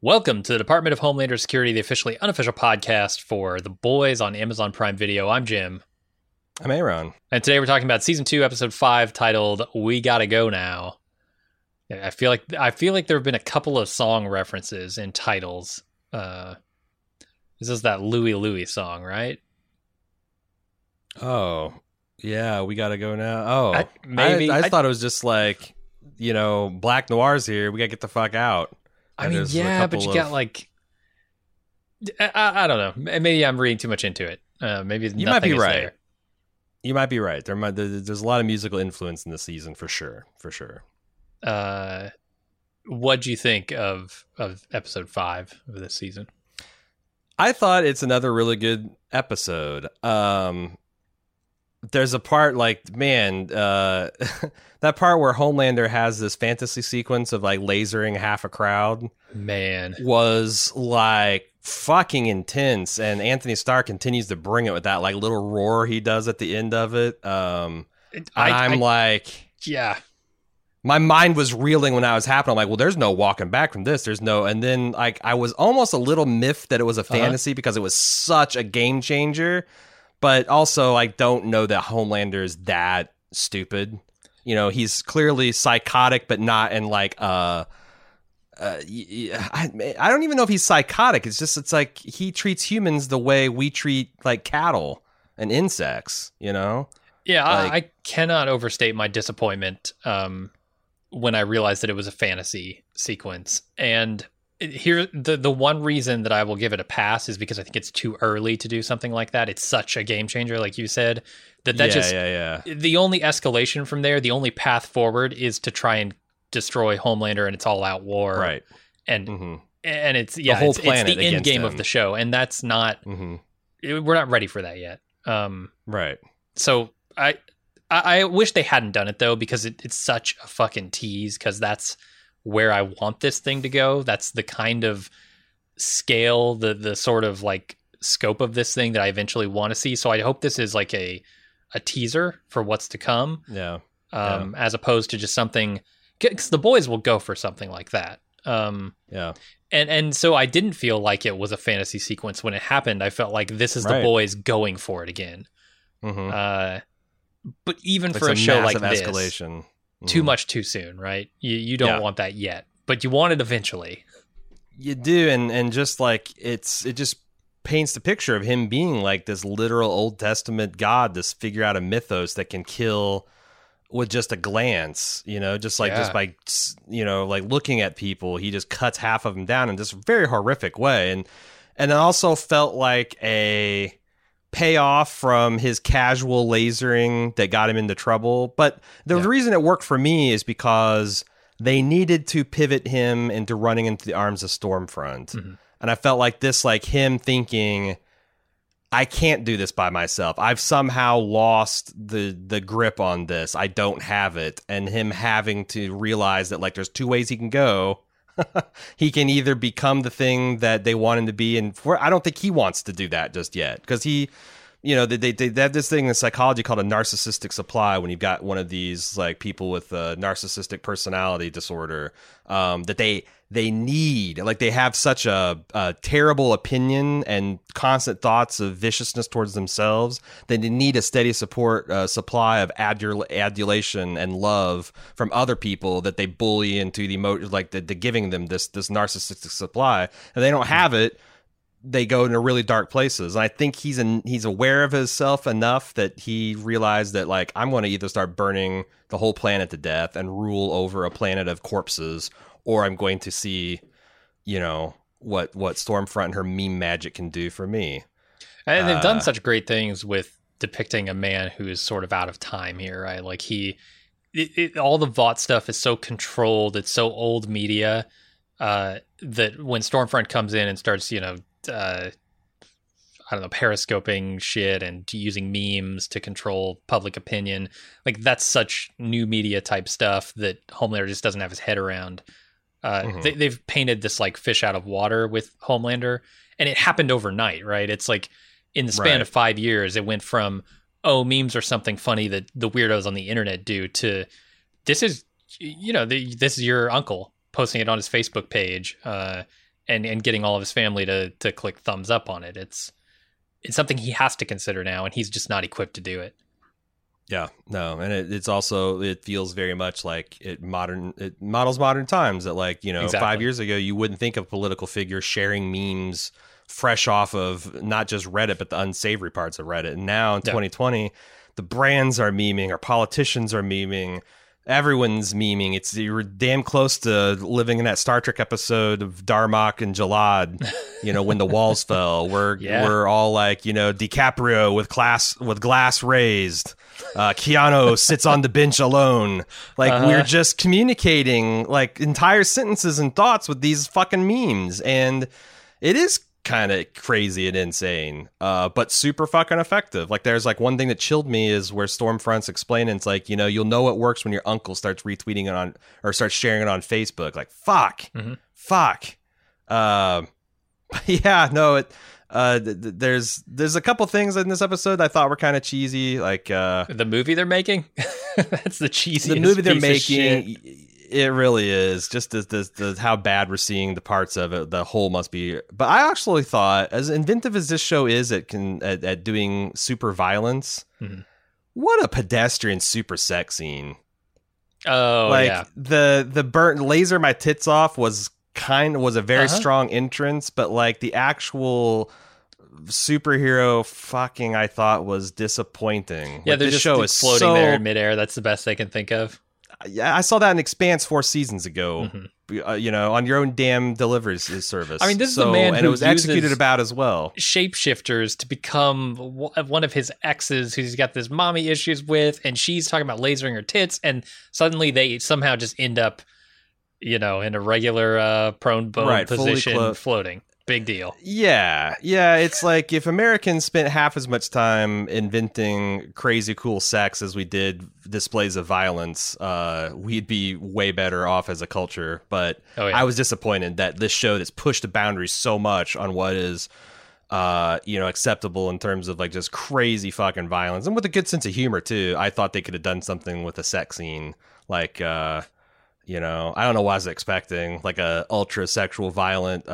Welcome to the Department of Homeland Security, the officially unofficial podcast for The Boys on Amazon Prime Video. I'm Jim. I'm Aaron. And today we're talking about Season 2, Episode 5, titled We Gotta Go Now. I feel like there have been a couple of song references in titles. This is that Louie Louie song, right? Oh, yeah, we gotta go now. Oh, I thought it was just like, Black Noir's here. We gotta get the fuck out. I mean, yeah, but you got like... I don't know. Maybe I'm reading too much into it. Maybe you might be right. There. You might be right. There's a lot of musical influence in the season for sure. What'd you think of episode 5 of this season? I thought it's another really good episode. There's a part like, man, that part where Homelander has this fantasy sequence of like lasering half a crowd, man, was like fucking intense. And Anthony Starr continues to bring it with that like little roar he does at the end of it. Yeah. My mind was reeling when I was happening. I'm like, well, there's no walking back from this. And then like I was almost a little miffed that it was a fantasy because it was such a game changer. But also, I don't know that Homelander is that stupid. He's clearly psychotic, but not in like I don't even know if he's psychotic. It's like he treats humans the way we treat like cattle and insects. Yeah, I cannot overstate my disappointment when I realized that it was a fantasy sequence. And here, the one reason that I will give it a pass is because I think it's too early to do something like that. It's such a game changer, like you said, the only escalation from there, the only path forward is to try and destroy Homelander and its all-out war, right? And it's the whole planet, it's the end game of the show, and that's not we're not ready for that yet. Right. So I wish they hadn't done it though, because it's such a fucking tease, because that's where I want this thing to go. That's the kind of scale, the sort of like scope of this thing that I eventually want to see. So I hope this is like a teaser for what's to come. Yeah. As opposed to just something, because the boys will go for something like that. Yeah. And so I didn't feel like it was a fantasy sequence when it happened. I felt like this is the boys going for it again. Mm-hmm. But even for a show like this, escalation. Too much too soon, right? You don't want that yet, but you want it eventually. You do, and just like it just paints the picture of him being like this literal Old Testament god, this figure out of mythos that can kill with just a glance, just by like looking at people, he just cuts half of them down in this very horrific way, and it also felt like a payoff from his casual lasering that got him into trouble. But the reason it worked for me is because they needed to pivot him into running into the arms of Stormfront. Mm-hmm. And I felt like this, like him thinking, I can't do this by myself. I've somehow lost the grip on this. I don't have it. And him having to realize that like there's two ways he can go. He can either become the thing that they want him to be, and I don't think he wants to do that just yet, because he, they have this thing in psychology called a narcissistic supply. When you've got one of these like people with a narcissistic personality disorder, that they need, like they have such a terrible opinion and constant thoughts of viciousness towards themselves that they need a steady supply of adulation and love from other people that they bully into the giving them this narcissistic supply, and they don't have it. They go into really dark places. And I think he's aware of himself enough that he realized that like, I'm going to either start burning the whole planet to death and rule over a planet of corpses, or I'm going to see, what Stormfront and her meme magic can do for me. And they've done such great things with depicting a man who is sort of out of time here, right? Like all the Vought stuff is so controlled. It's so old media that when Stormfront comes in and starts, periscoping shit and using memes to control public opinion, like that's such new media type stuff that Homelander just doesn't have his head around. They've painted this like fish out of water with Homelander, and it happened overnight, right? It's like in the span of 5 years, it went from, memes are something funny that the weirdos on the internet do, to this is, this is your uncle posting it on his Facebook page. and getting all of his family to click thumbs up on it. It's something he has to consider now, and he's just not equipped to do it. Yeah, no, and it's also, it feels very much like it models modern times, that like, exactly. 5 years ago you wouldn't think of political figures sharing memes fresh off of not just Reddit but the unsavory parts of Reddit. And now in 2020, the brands are memeing, our politicians are memeing, everyone's memeing. You're damn close to living in that Star Trek episode of Darmok and Jalad, when the walls fell. We're all like, DiCaprio with glass raised. Keanu sits on the bench alone. Like, we're just communicating like entire sentences and thoughts with these fucking memes. And it is kind of crazy and insane, but super fucking effective. Like, there's like one thing that chilled me is where Stormfront's explaining, it's like, you'll know it works when your uncle starts retweeting it on, or starts sharing it on Facebook. Like, fuck. Yeah, no, there's a couple things in this episode I thought were kind of cheesy, like the movie they're making. That's the cheesiest. The movie they're piece making, it really is. Just the how bad we're seeing the parts of it. The whole must be. But I actually thought, as inventive as this show is at doing super violence, what a pedestrian super sex scene. Oh, like, yeah. The burnt laser my tits off was a very strong entrance, but like the actual superhero fucking, I thought, was disappointing. Yeah, like, they're this just show is floating there in midair. That's the best they can think of. Yeah, I saw that in Expanse 4 seasons ago. On your own damn delivery service. I mean, this is the man and who it was executed about as well. Shapeshifters to become one of his exes, who's got this mommy issues with, and she's talking about lasering her tits, and suddenly they somehow just end up, in a regular prone bone position, floating. Big deal. Yeah. It's like if Americans spent half as much time inventing crazy cool sex as we did displays of violence, we'd be way better off as a culture. But I was disappointed that this show that's pushed the boundaries so much on what is, acceptable in terms of like just crazy fucking violence, and with a good sense of humor too. I thought they could have done something with a sex scene, like, I don't know what I was expecting, like a ultra sexual violent,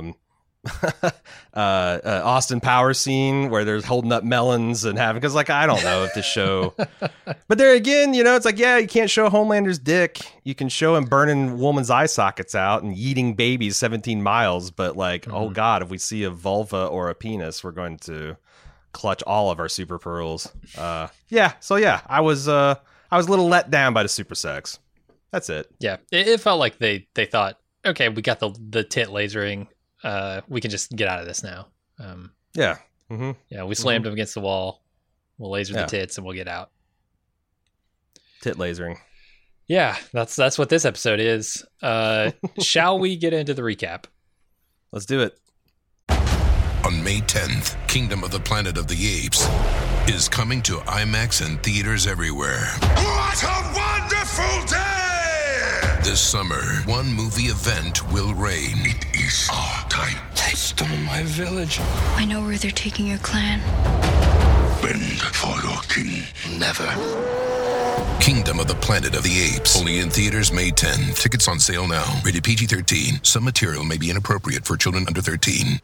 Austin Powers scene where they're holding up melons and having, because like, I don't know if this show, but there again, it's like, yeah, you can't show Homelander's dick. You can show him burning woman's eye sockets out and yeeting babies 17 miles, but like, oh god, if we see a vulva or a penis, we're going to clutch all of our super pearls. I was a little let down by the super sex. That's it. Yeah, it felt like they thought, okay, we got the tit lasering. We can just get out of this now. Yeah. We slammed him against the wall. We'll laser the tits and we'll get out. Tit lasering. Yeah, that's what this episode is. Shall we get into the recap? Let's do it. On May 10th, Kingdom of the Planet of the Apes is coming to IMAX and theaters everywhere. What a wonderful day! This summer, one movie event will reign. It is our time. They stole my village. I know where they're taking your clan. Bend for your king. Never. Kingdom of the Planet of the Apes. Only in theaters May 10th. Tickets on sale now. Rated PG-13. Some material may be inappropriate for children under 13.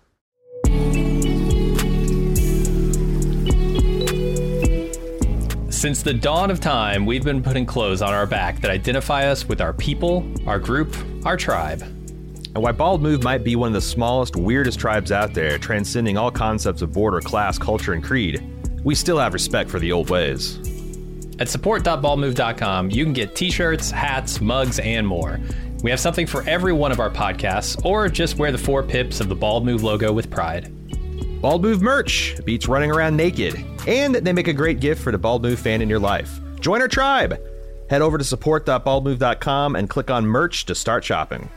Since the dawn of time, we've been putting clothes on our back that identify us with our people, our group, our tribe. And while Bald Move might be one of the smallest, weirdest tribes out there, transcending all concepts of border, class, culture, and creed, we still have respect for the old ways. At support.baldmove.com, you can get t-shirts, hats, mugs, and more. We have something for every one of our podcasts, or just wear the 4 pips of the Bald Move logo with pride. Bald Move merch beats running around naked, and they make a great gift for the Bald Move fan in your life. Join our tribe! Head over to support.baldmove.com and click on merch to start shopping.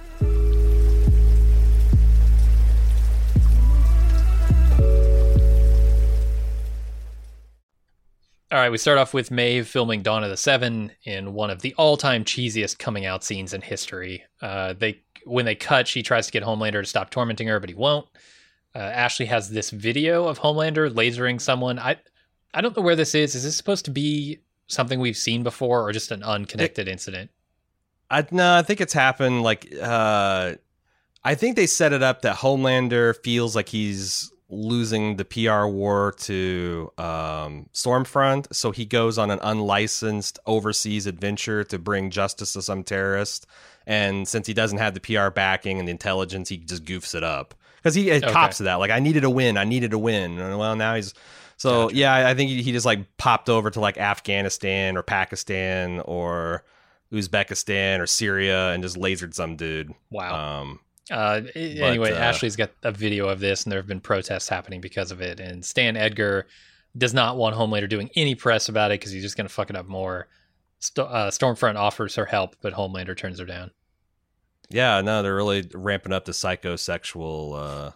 All right, we start off with Maeve filming Dawn of the Seven in one of the all-time cheesiest coming out scenes in history. When they cut, she tries to get Homelander to stop tormenting her, but he won't. Ashley has this video of Homelander lasering someone. I don't know where this is. Is this supposed to be something we've seen before, or just an unconnected incident? No, I think it's happened. Like, I think they set it up that Homelander feels like he's losing the PR war to Stormfront, so he goes on an unlicensed overseas adventure to bring justice to some terrorist. And since he doesn't have the PR backing and the intelligence, he just goofs it up because he cops to that. Like, I needed a win. And well, now he's Gotcha. Yeah. I think he just like popped over to like Afghanistan or Pakistan or Uzbekistan or Syria and just lasered some dude. Wow. Anyway, Ashley's got a video of this, and there have been protests happening because of it. And Stan Edgar does not want Homelander doing any press about it because he's just going to fuck it up more. Stormfront offers her help, but Homelander turns her down. Yeah, no, they're really ramping up the psychosexual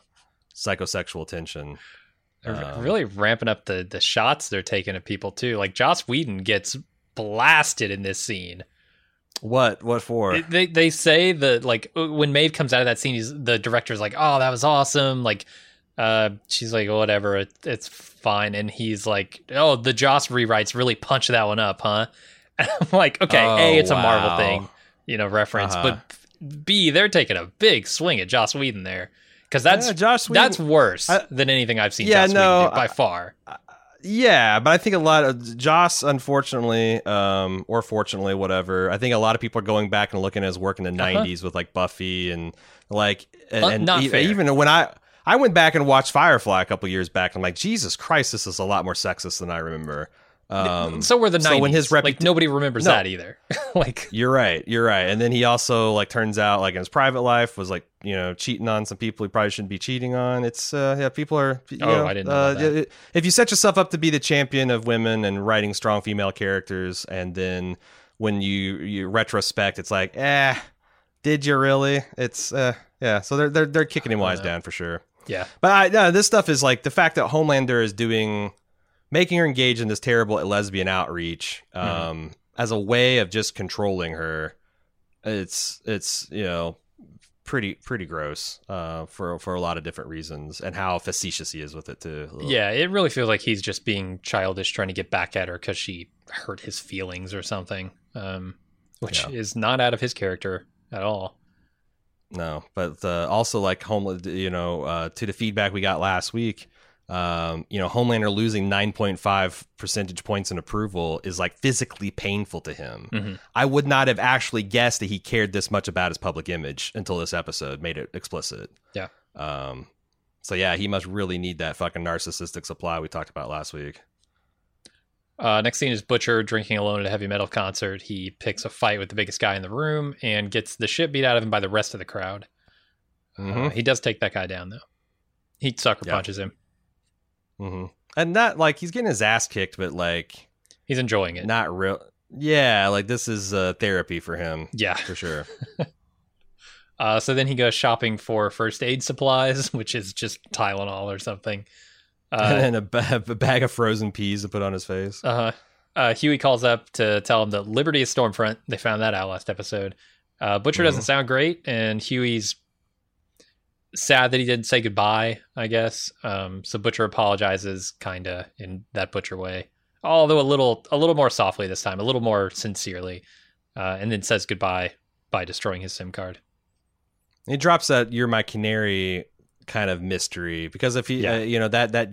tension. They're really ramping up the shots they're taking at people too. Like Joss Whedon gets blasted in this scene. What for? They say that like when Maeve comes out of that scene, the director's like, "Oh, that was awesome." Like, she's like, "Whatever, it's fine." And he's like, "Oh, the Joss rewrites really punched that one up, huh?" And I'm like, "Okay, it's a Marvel thing, reference, but B, they're taking a big swing at Joss Whedon there because that's worse than anything I've seen. Joss Whedon do by far." Yeah, but I think a lot of Joss, unfortunately, or fortunately, whatever. I think a lot of people are going back and looking at his work in the '90s with like Buffy and like, even when I went back and watched Firefly a couple years back, I'm like, Jesus Christ, this is a lot more sexist than I remember. So were the 90s. So when his like nobody remembers that either. Like you're right. And then he also like turns out like in his private life was like cheating on some people he probably shouldn't be cheating on. It's people are. I didn't know that. If you set yourself up to be the champion of women and writing strong female characters, and then when you retrospect, it's like, did you really? It's yeah. So they're kicking him wise down for sure. Yeah, but this stuff is like the fact that Homelander is making her engage in this terrible lesbian outreach as a way of just controlling her. It's pretty gross for a lot of different reasons, and how facetious he is with it too. Yeah, it really feels like he's just being childish, trying to get back at her because she hurt his feelings or something, which is not out of his character at all. No, but also like to the feedback we got last week. Homelander losing 9.5 percentage points in approval is like physically painful to him. Mm-hmm. I would not have actually guessed that he cared this much about his public image until this episode made it explicit. Yeah. So yeah, he must really need that fucking narcissistic supply we talked about last week. Next scene is Butcher drinking alone at a heavy metal concert. He picks a fight with the biggest guy in the room and gets the shit beat out of him by the rest of the crowd. Mm-hmm. He does take that guy down though. He sucker punches him. Mm-hmm. And not like he's getting his ass kicked, but like he's enjoying it. Not real. Yeah, like this is therapy for him. Yeah, for sure. So then he goes shopping for first aid supplies, which is just Tylenol or something. And a bag of frozen peas to put on his face. Huey calls up to tell him that Liberty is Stormfront. They found that out last episode. Butcher doesn't sound great, and Huey's sad that he didn't say goodbye, I guess. So Butcher apologizes kind of in that Butcher way, although a little more softly this time, a little more sincerely, and then says goodbye by destroying his SIM card. He drops that "you're my canary" kind of mystery, because if he that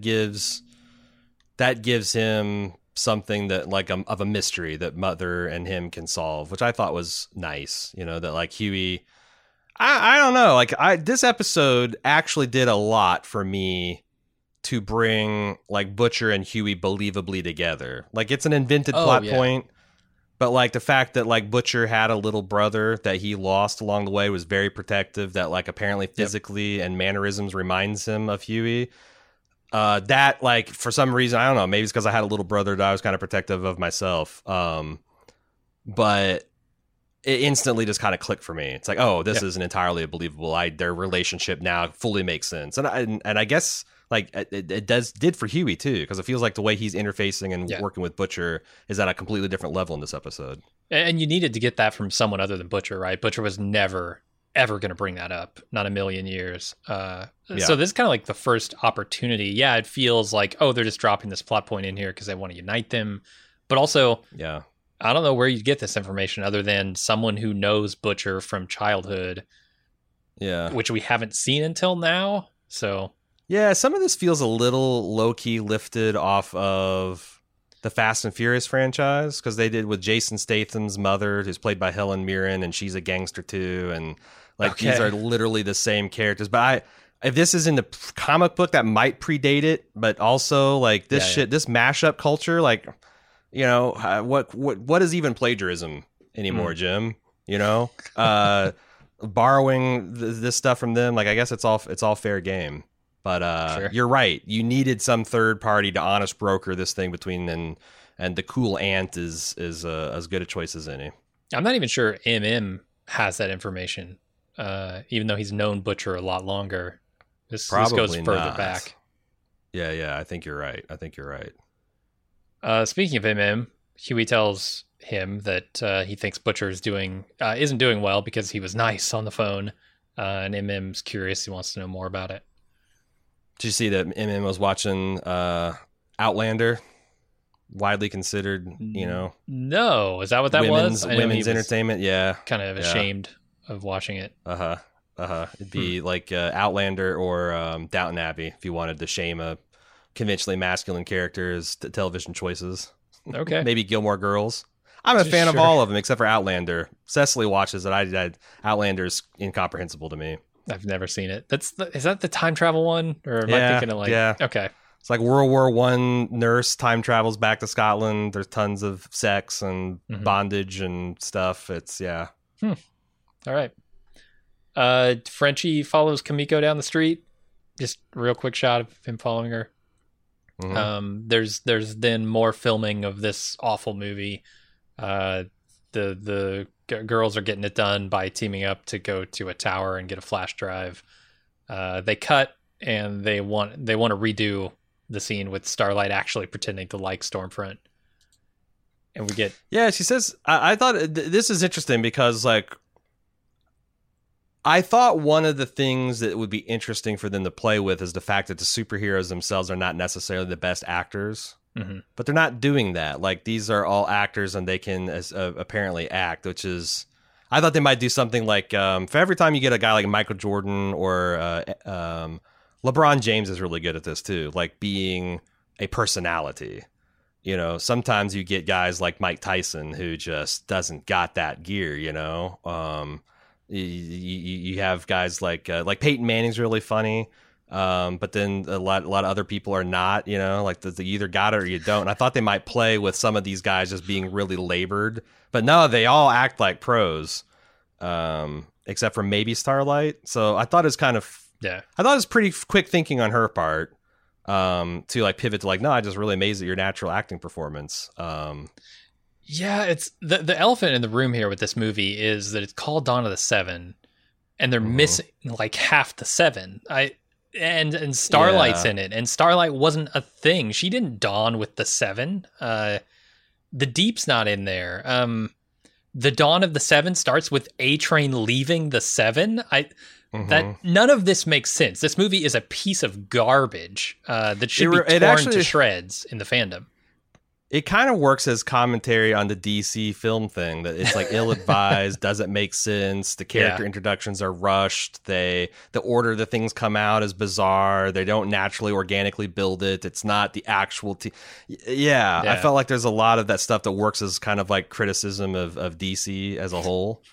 gives him something that like of a mystery that Mother and him can solve, which I thought was nice. That like Huey, I don't know. Like this episode actually did a lot for me to bring like Butcher and Huey believably together. Like it's an invented plot point, but like the fact that like Butcher had a little brother that he lost along the way was very protective. That like apparently physically and mannerisms reminds him of Huey. That like for some reason, I don't know. Maybe it's because I had a little brother that I was kind of protective of myself. But it instantly just kind of clicked for me. It's like, oh, this isn't entirely believable. Their relationship now fully makes sense, and I guess like it did for Huey too, because it feels like the way he's interfacing and working with Butcher is at a completely different level in this episode. And you needed to get that from someone other than Butcher, right? Butcher was never ever going to bring that up, not a million years. So this is kind of like the first opportunity. Yeah, it feels like, oh, they're just dropping this plot point in here because they want to unite them, but also, I don't know where you get this information other than someone who knows Butcher from childhood Yeah. which we haven't seen until now. So Yeah, some of this feels a little low-key lifted off of the Fast and Furious franchise, because they did with Jason Statham's mother, who's played by Helen Mirren, and she's a gangster too, and like these are literally the same characters. But if this is in the comic book, that might predate it, but also like this this mashup culture, like, you know, what is even plagiarism anymore, Jim? You know, borrowing this stuff from them, like I guess it's all fair game. But you're right. You needed some third party to honest broker this thing between and the cool ant is as good a choice as any. I'm not even sure MM has that information, even though he's known Butcher a lot longer. This goes further back. Yeah, I think you're right. Speaking of MM, Huey tells him that he thinks Butcher isn't doing well because he was nice on the phone, and MM's curious. He wants to know more about it. Did you see that MM was watching Outlander? Widely considered, you know. No, is that what that was? Women's entertainment, yeah. Kind of ashamed of watching it. It'd be like Outlander or Downton Abbey if you wanted to shame a conventionally masculine character's television choices. Okay. Maybe Gilmore Girls. I'm a fan of all of them except for Outlander. Cecily watches it. Outlander's incomprehensible to me. I've never seen it. Is that the time travel one? Or am I thinking of okay. It's like World War I nurse time travels back to Scotland. There's tons of sex and bondage and stuff. It's All right. Frenchie follows Kamiko down the street. Just a real quick shot of him following her. There's then more filming of this awful movie. The girls are getting it done by teaming up to go to a tower and get a flash drive. They cut and they want to redo the scene with Starlight actually pretending to like Stormfront. And we get... Yeah, she says... I thought this is interesting because, like, I thought one of the things that would be interesting for them to play with is the fact that the superheroes themselves are not necessarily the best actors. But they're not doing that. Like, these are all actors and they can apparently act, which is... I thought they might do something like, for every time you get a guy like Michael Jordan or LeBron James is really good at this too, like being a personality. You know, sometimes you get guys like Mike Tyson who just doesn't got that gear, you know. You have guys like Peyton Manning's really funny. But then a lot of other people are not, you know, like you either got it or you don't. And I thought they might play with some of these guys just being really labored, but no, they all act like pros, except for maybe Starlight. So I thought it was kind of, I thought it was pretty quick thinking on her part, to like pivot to like, no, I just really amazed at your natural acting performance. Yeah, it's the elephant in the room here with this movie is that it's called Dawn of the Seven and they're missing like half the seven. And Starlight's in it, and Starlight wasn't a thing. She didn't dawn with the seven. The Deep's not in there. The Dawn of the Seven starts with A-Train leaving the Seven. That none of this makes sense. This movie is a piece of garbage that should be torn to shreds in the fandom. It kind of works as commentary on the DC film thing, that it's like ill-advised, doesn't make sense. The character introductions are rushed. The order the things come out is bizarre. They don't naturally, organically build it. It's not the actual... I felt like there's a lot of that stuff that works as kind of like criticism of DC as a whole.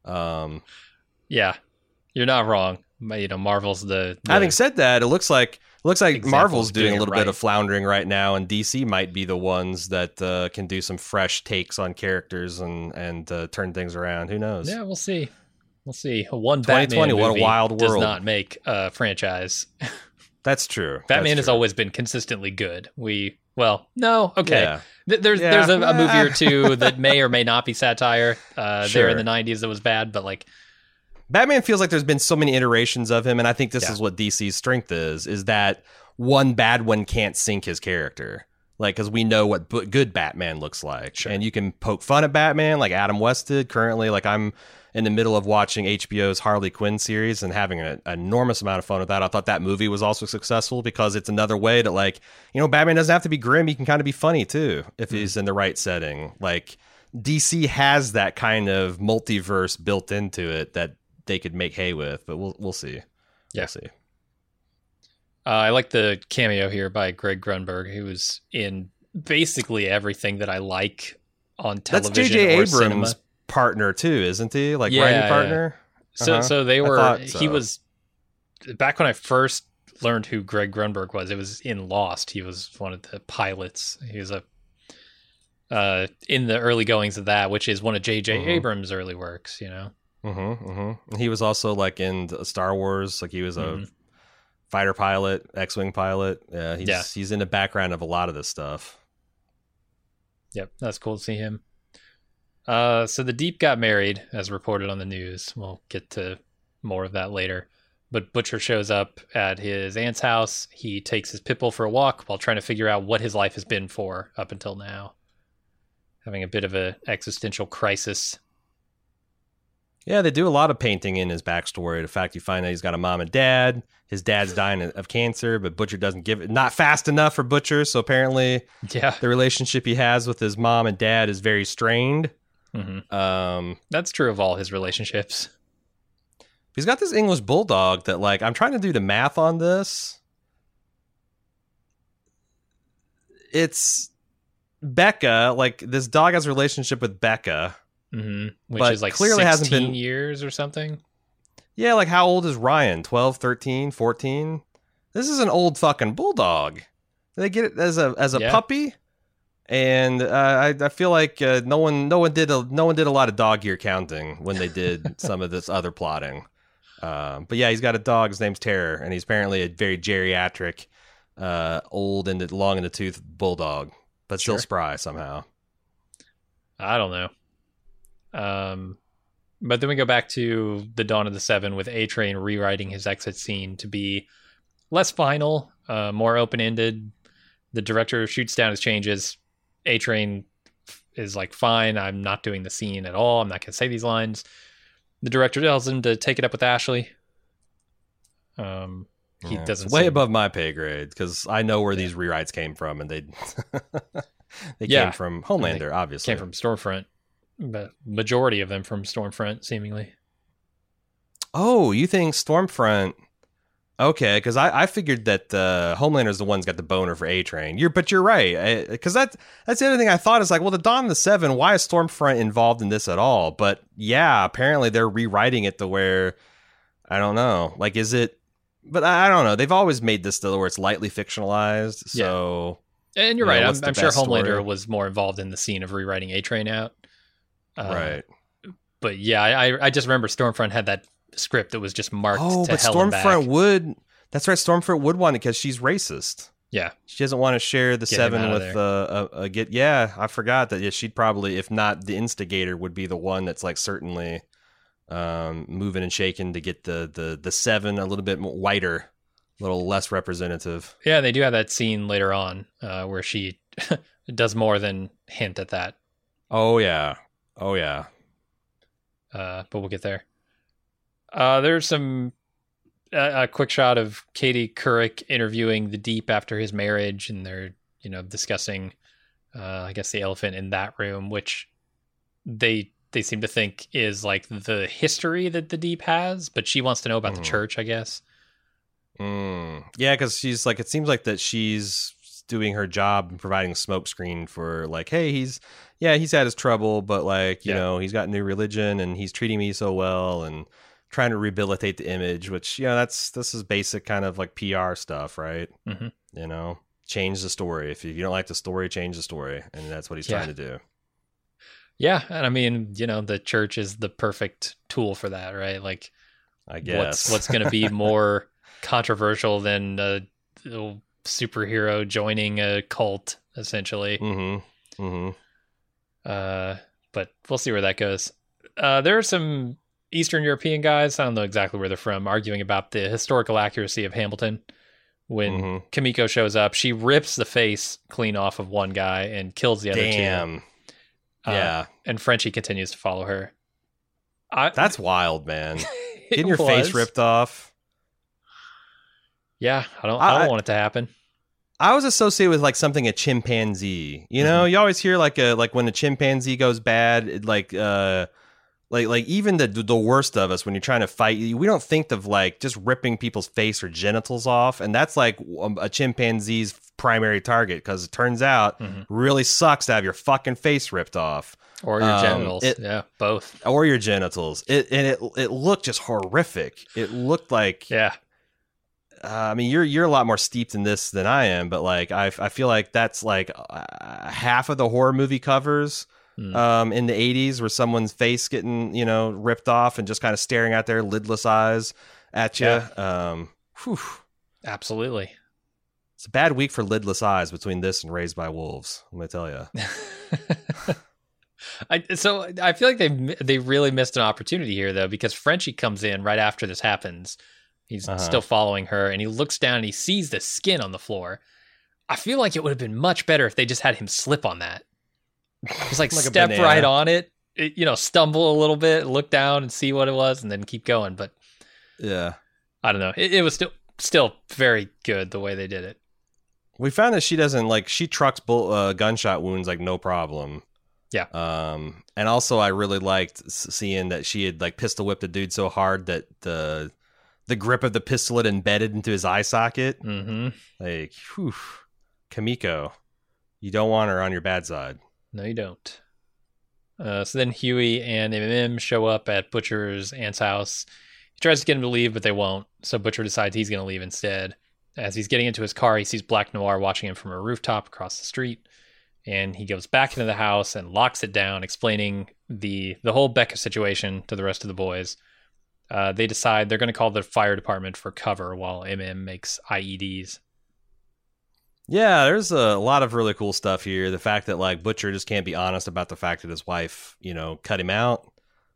Yeah, you're not wrong. You know, Marvel's the... Having said that, it looks like Marvel's doing a little bit of floundering right now, and DC might be the ones that can do some fresh takes on characters and turn things around. Who knows? Yeah, we'll see. One Batman movie what a wild world. Does not make a franchise. That's true. Batman has always been consistently good. No, okay. Yeah. There's a movie or two that may or may not be satire. There in the 90s that was bad, but like... Batman feels like there's been so many iterations of him, and I think this is what DC's strength is that one bad one can't sink his character. Like, because we know what good Batman looks like. Sure. And you can poke fun at Batman like Adam West did currently. Like, I'm in the middle of watching HBO's Harley Quinn series and having an enormous amount of fun with that. I thought that movie was also successful because it's another way to, like, you know, Batman doesn't have to be grim. He can kind of be funny, too, if he's in the right setting. Like, DC has that kind of multiverse built into it that they could make hay with, but we'll see. Yeah. We'll see. I like the cameo here by Greg Grunberg, who was in basically everything that I like on television. That's J.J. or Abrams' cinema. partner too, isn't he? Like writing partner. So they were. So. He was back when I first learned who Greg Grunberg was. It was in Lost. He was one of the pilots. He was in the early goings of that, which is one of J.J. Abrams' early works. You know. He was also like in Star Wars. Like he was a fighter pilot, X-wing pilot. Yeah, he's in the background of a lot of this stuff. Yep, that's cool to see him. So the Deep got married, as reported on the news. We'll get to more of that later. But Butcher shows up at his aunt's house. He takes his pit bull for a walk while trying to figure out what his life has been for up until now. Having a bit of an existential crisis. Yeah, they do a lot of painting in his backstory. The fact you find out he's got a mom and dad. His dad's dying of cancer, but Butcher doesn't give it. Not fast enough for Butcher, so apparently the relationship he has with his mom and dad is very strained. That's true of all his relationships. He's got this English bulldog that, like, I'm trying to do the math on this. It's Becca. Like, this dog has a relationship with Becca. Which is like clearly 16 hasn't been years or something. Yeah, like how old is Ryan? 12, 13, 14? This is an old fucking bulldog. They get it as a puppy, and I feel like no one did a lot of dog year counting when they did some of this other plotting. But yeah, he's got a dog. His name's Terror, and he's apparently a very geriatric, old and long in the tooth bulldog, but still spry somehow. I don't know. But then we go back to the Dawn of the Seven with A-Train rewriting his exit scene to be less final, more open-ended. The director shoots down his changes. A-Train is like, fine, I'm not doing the scene at all. I'm not going to say these lines. The director tells him to take it up with Ashley. He doesn't. Way above my pay grade, because I know where these rewrites came from, and they came from Homelander, obviously. Came from Stormfront. But majority of them from Stormfront, seemingly. Oh, you think Stormfront? Okay, because I figured that Homelander's the one who's got the boner for A-Train. But you're right, because that's the other thing I thought is like, well, the Dawn of the Seven, why is Stormfront involved in this at all? But yeah, apparently they're rewriting it to where, I don't know, like, is it? But I don't know. They've always made this to where it's lightly fictionalized. So, and you're right. I'm sure Homelander was more involved in the scene of rewriting A-Train out. Right. But yeah, I just remember Stormfront had that script that was just marked to but hell and back. That's right, Stormfront would want it because she's racist. Yeah. She doesn't want to share the Seven with I forgot that she'd probably, if not the instigator, would be the one that's like certainly moving and shaking to get the Seven a little bit whiter, a little less representative. Yeah, they do have that scene later on where she does more than hint at that. Oh yeah. But we'll get there. There's a quick shot of Katie Couric interviewing the Deep after his marriage, and they're discussing, I guess, the elephant in that room, which they seem to think is like the history that the Deep has, but she wants to know about the church, I guess. Yeah, because she's like, it seems like that she's doing her job and providing a smokescreen for like, hey, he's had his trouble, but like, you know, he's got new religion and he's treating me so well and trying to rehabilitate the image, which, this is basic kind of like PR stuff, right? Change the story. If you don't like the story, change the story. And that's what he's trying to do. Yeah. And I mean, the church is the perfect tool for that, right? Like, I guess what's going to be more controversial than a superhero joining a cult, essentially. But we'll see where that goes. There are some Eastern European guys, I don't know exactly where they're from, arguing about the historical accuracy of Hamilton. When Kimiko shows up, she rips the face clean off of one guy and kills the other two. Yeah. And Frenchie continues to follow her. That's wild, man. Getting your face ripped off. Yeah, I don't want it to happen. I was associated with like something a chimpanzee. You always hear like when a chimpanzee goes bad, Like even the worst of us, when you're trying to fight, we don't think of like just ripping people's face or genitals off, and that's like a chimpanzee's primary target, because it turns out really sucks to have your fucking face ripped off. Or your genitals. Yeah, both. Or your genitals. It looked just horrific. It looked like... Yeah. I mean, you're a lot more steeped in this than I am, but like I feel like that's like half of the horror movie covers in the 80s, where someone's face getting, ripped off and just kind of staring out their lidless eyes at you. Yeah. Absolutely. It's a bad week for lidless eyes between this and Raised by Wolves, I'm going to tell you. So I feel like they really missed an opportunity here, though, because Frenchie comes in right after this happens. He's still following her, and he looks down and he sees the skin on the floor. I feel like it would have been much better if they just had him slip on that. Just like step right on it, stumble a little bit, look down and see what it was, and then keep going. But yeah, I don't know. It was still very good the way they did it. We found that she trucks gunshot wounds like no problem. Yeah. And also I really liked seeing that she had like pistol whipped a dude so hard that the grip of the pistol had embedded into his eye socket. Mm-hmm. Like, whew, Kamiko, you don't want her on your bad side. No, you don't. So then Huey and M show up at Butcher's aunt's house. He tries to get him to leave, but they won't. So Butcher decides he's going to leave instead. As he's getting into his car, he sees Black Noir watching him from a rooftop across the street. And he goes back into the house and locks it down, explaining the whole Becca situation to the rest of the boys. They decide they're going to call the fire department for cover while MM makes IEDs. Yeah, there's a lot of really cool stuff here. The fact that like Butcher just can't be honest about the fact that his wife, cut him out.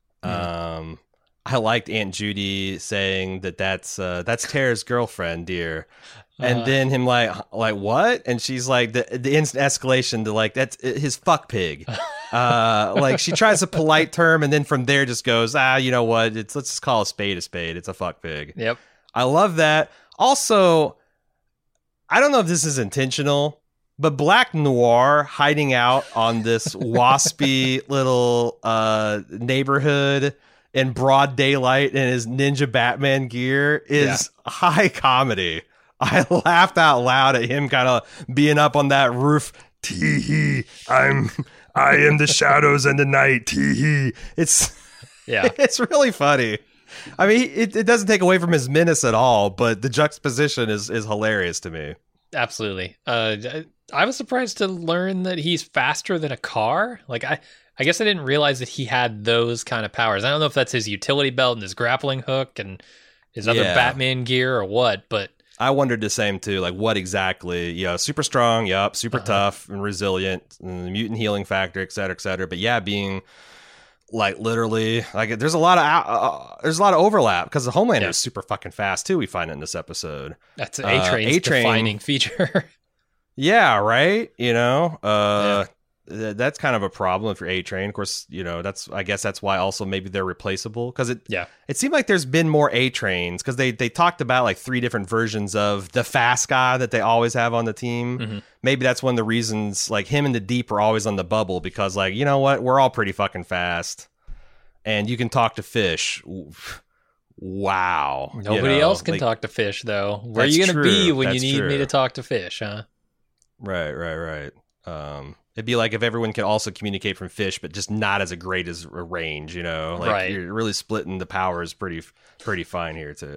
I liked Aunt Judy saying that's Tara's girlfriend, dear. And then him like what? And she's like the instant escalation to like that's his fuck pig. Like she tries a polite term and then from there just goes, you know what? Let's just call a spade a spade. It's a fuck pig. Yep. I love that. Also, I don't know if this is intentional, but Black Noir hiding out on this waspy little neighborhood in broad daylight in his Ninja Batman gear is high comedy. I laughed out loud at him kind of being up on that roof. Tee-hee, I am the shadows and the night. Tee-hee. It's really funny. I mean, it doesn't take away from his menace at all, but the juxtaposition is hilarious to me. Absolutely. I was surprised to learn that he's faster than a car. Like I guess I didn't realize that he had those kind of powers. I don't know if that's his utility belt and his grappling hook and his other Batman gear or what, but I wondered the same too. Like what exactly? Super strong, super tough and resilient, and mutant healing factor, et cetera, but being like literally like there's a lot of overlap because the Homelander is super fucking fast too. We find it in this episode. That's A-Train's defining feature. Yeah, right. That's kind of a problem for A-Train. Of course, I guess that's why also maybe they're replaceable because it seemed like there's been more A-Trains because they talked about like 3 different versions of the fast guy that they always have on the team. Mm-hmm. Maybe that's one of the reasons like him and the Deep are always on the bubble because like, you know what? We're all pretty fucking fast and you can talk to Fish. Wow. Nobody else can talk to Fish though. Where are you going to be when you need me to talk to Fish, huh? Right. It'd be like if everyone could also communicate from Fish, but just not as great as a range, Like you're really splitting the powers pretty fine here too.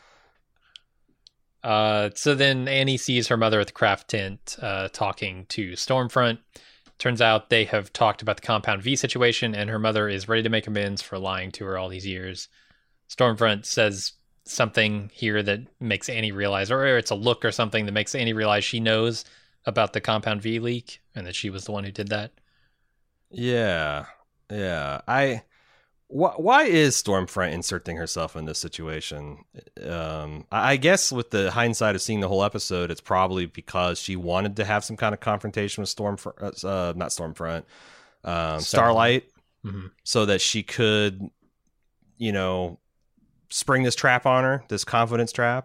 So then Annie sees her mother at the craft tent talking to Stormfront. Turns out they have talked about the Compound V situation, and her mother is ready to make amends for lying to her all these years. Stormfront says something here that makes Annie realize, or it's a look or something that makes Annie realize she knows about the Compound V leak and that she was the one who did that. Yeah. Why is Stormfront inserting herself in this situation? I guess with the hindsight of seeing the whole episode, it's probably because she wanted to have some kind of confrontation with Starlight, so that she could, spring this trap on her, this confidence trap.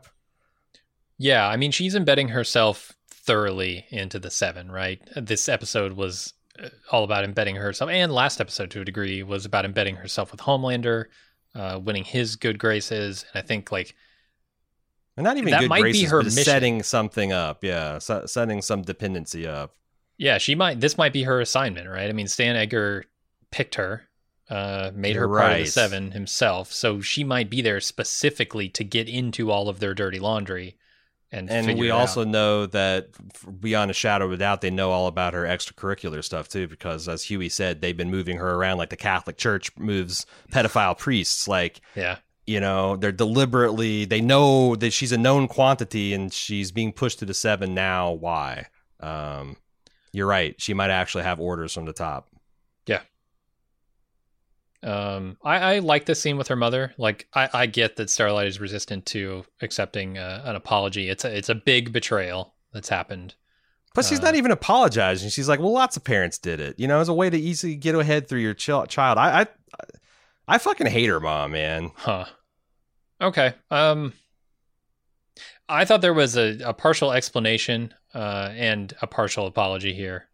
Yeah, I mean, she's embedding herself thoroughly into the 7, right? This episode was all about embedding herself, and last episode to a degree was about embedding herself with Homelander, winning his good graces. And I think like, and not even that good might graces, be her but mission. setting something up. Yeah, setting some dependency up. Yeah, this might be her assignment, right? I mean, Stan Edgar picked her, made her You're part of the right. Seven himself, so she might be there specifically to get into all of their dirty laundry. And we it also out. know that beyond a shadow of a doubt, they know all about her extracurricular stuff too, because as Huey said, they've been moving her around like the Catholic Church moves pedophile priests. Like, Yeah. you know, they know that she's a known quantity and she's being pushed to the Seven now. Why? You're right. She might actually have orders from the top. Yeah. I like this scene with her mother. Like, I get that Starlight is resistant to accepting an apology. It's a big betrayal that's happened. Plus, she's not even apologizing. She's like, well, lots of parents did it. You know, as a way to easily get ahead through your child. I fucking hate her mom, man. Huh. Okay. I thought there was a partial explanation and a partial apology here.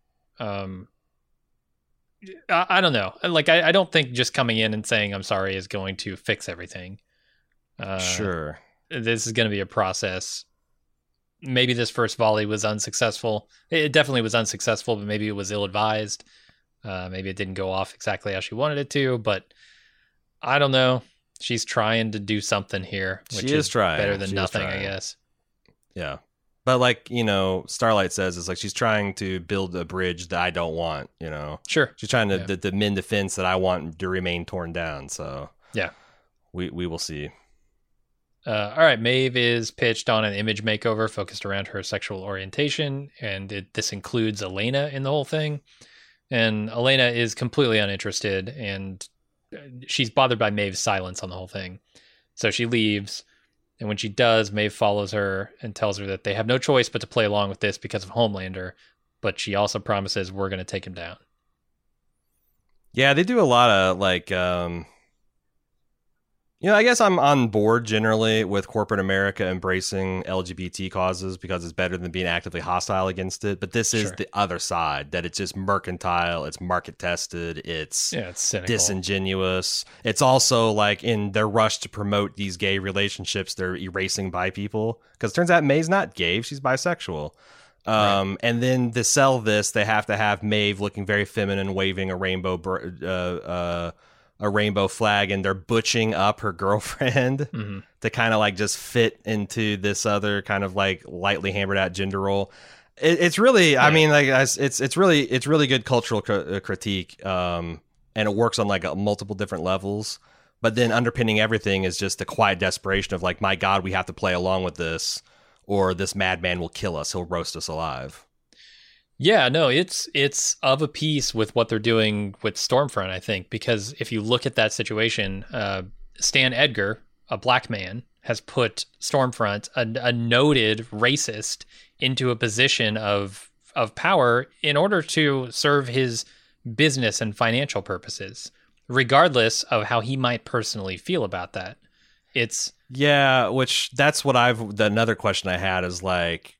I don't know. Like, I don't think just coming in and saying I'm sorry is going to fix everything. Sure. This is going to be a process. Maybe this first volley was unsuccessful. It definitely was unsuccessful, but maybe it was ill-advised. Maybe it didn't go off exactly how she wanted it to, but I don't know. She's trying to do something here, which She is trying. better than She is nothing, I trying. guess. Yeah. But like, you know, Starlight says, it's like she's trying to build a bridge that I don't want, you know. Sure. She's trying to Yeah. to mend the fence that I want to remain torn down. So Yeah. we will see. All right, Maeve is pitched on an image makeover focused around her sexual orientation, and this includes Elena in the whole thing. And Elena is completely uninterested, and she's bothered by Maeve's silence on the whole thing. So she leaves, and when she does, Maeve follows her and tells her that they have no choice but to play along with this because of Homelander, but she also promises we're going to take him down. Yeah, they do a lot of like, you know, I guess I'm on board generally with corporate America embracing LGBT causes because it's better than being actively hostile against it. But this is Sure. the other side, that it's just mercantile, it's market tested, it's cynical. disingenuous. It's also like in their rush to promote these gay relationships, they're erasing bi people, because it turns out Maeve's not gay, she's bisexual. Right. And then to sell this, they have to have Maeve looking very feminine, waving a rainbow flag, and they're butching up her girlfriend to kind of like just fit into this other kind of like lightly hammered out gender role. It's really, I mean, like it's really good cultural critique, and it works on like multiple different levels. But then underpinning everything is just the quiet desperation of like, my God, we have to play along with this, or this madman will kill us. He'll roast us alive. Yeah, no, it's of a piece with what they're doing with Stormfront, I think, because if you look at that situation, Stan Edgar, a black man, has put Stormfront, a noted racist, into a position of power in order to serve his business and financial purposes, regardless of how he might personally feel about that. Yeah, which that's what another question I had is like,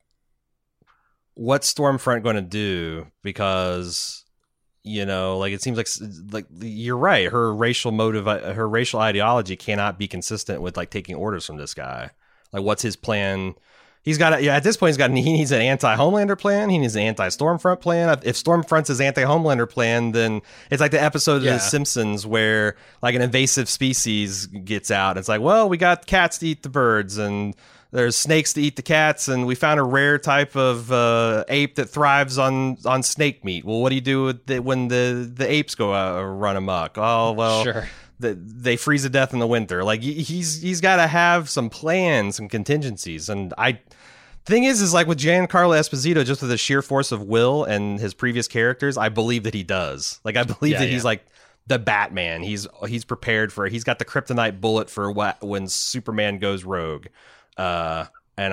what's Stormfront going to do? Because, you know, like it seems like you're right. Her racial motive, her racial ideology cannot be consistent with like taking orders from this guy. Like, what's his plan? At this point, he needs an anti-Homelander plan. He needs an anti-Stormfront plan. If Stormfront's his anti-Homelander plan, then it's like the episode of The Simpsons where like an invasive species gets out. It's like, well, we got cats to eat the birds, and there's snakes to eat the cats, and we found a rare type of ape that thrives on snake meat. Well, what do you do with when the apes go out or run amok? Oh, well, sure. They freeze to death in the winter. Like he's got to have some plans, some contingencies. And the thing is like with Giancarlo Esposito, just with the sheer force of will and his previous characters, I believe that he does. Like I believe that he's like the Batman. He's prepared for it. He's got the kryptonite bullet for when Superman goes rogue. That's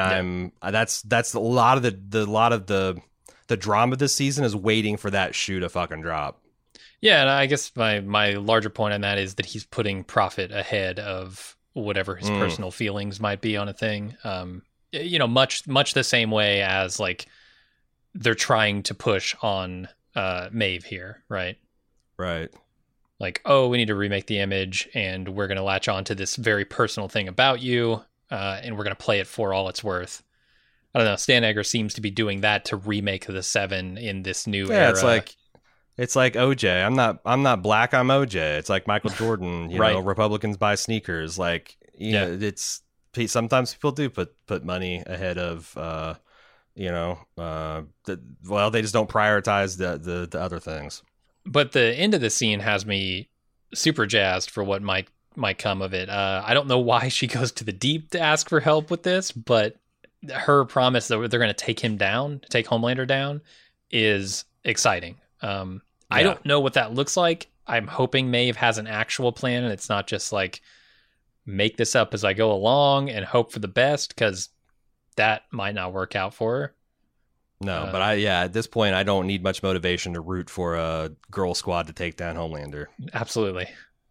a lot of the drama this season is waiting for that shoe to fucking drop. Yeah, and I guess my larger point on that is that he's putting profit ahead of whatever his personal feelings might be on a thing. You know, much the same way as like they're trying to push on Maeve here, right? Right. Like, oh, we need to remake the image, and we're going to latch on to this very personal thing about you, and we're going to play it for all it's worth. I don't know. Stan Egger seems to be doing that to remake the Seven in this new era. It's like OJ. I'm not black. I'm OJ. It's like Michael Jordan. You Right. know, Republicans buy sneakers. Like, you know, it's sometimes people do put money ahead of, they just don't prioritize the other things. But the end of the scene has me super jazzed for what might come of it. I don't know why she goes to the deep to ask for help with this, but her promise that they're going to take him down, take Homelander down, is exciting. I don't know what that looks like. I'm hoping Maeve has an actual plan, and it's not just like make this up as I go along and hope for the best, because that might not work out for her. No, but at this point, I don't need much motivation to root for a girl squad to take down Homelander. Absolutely.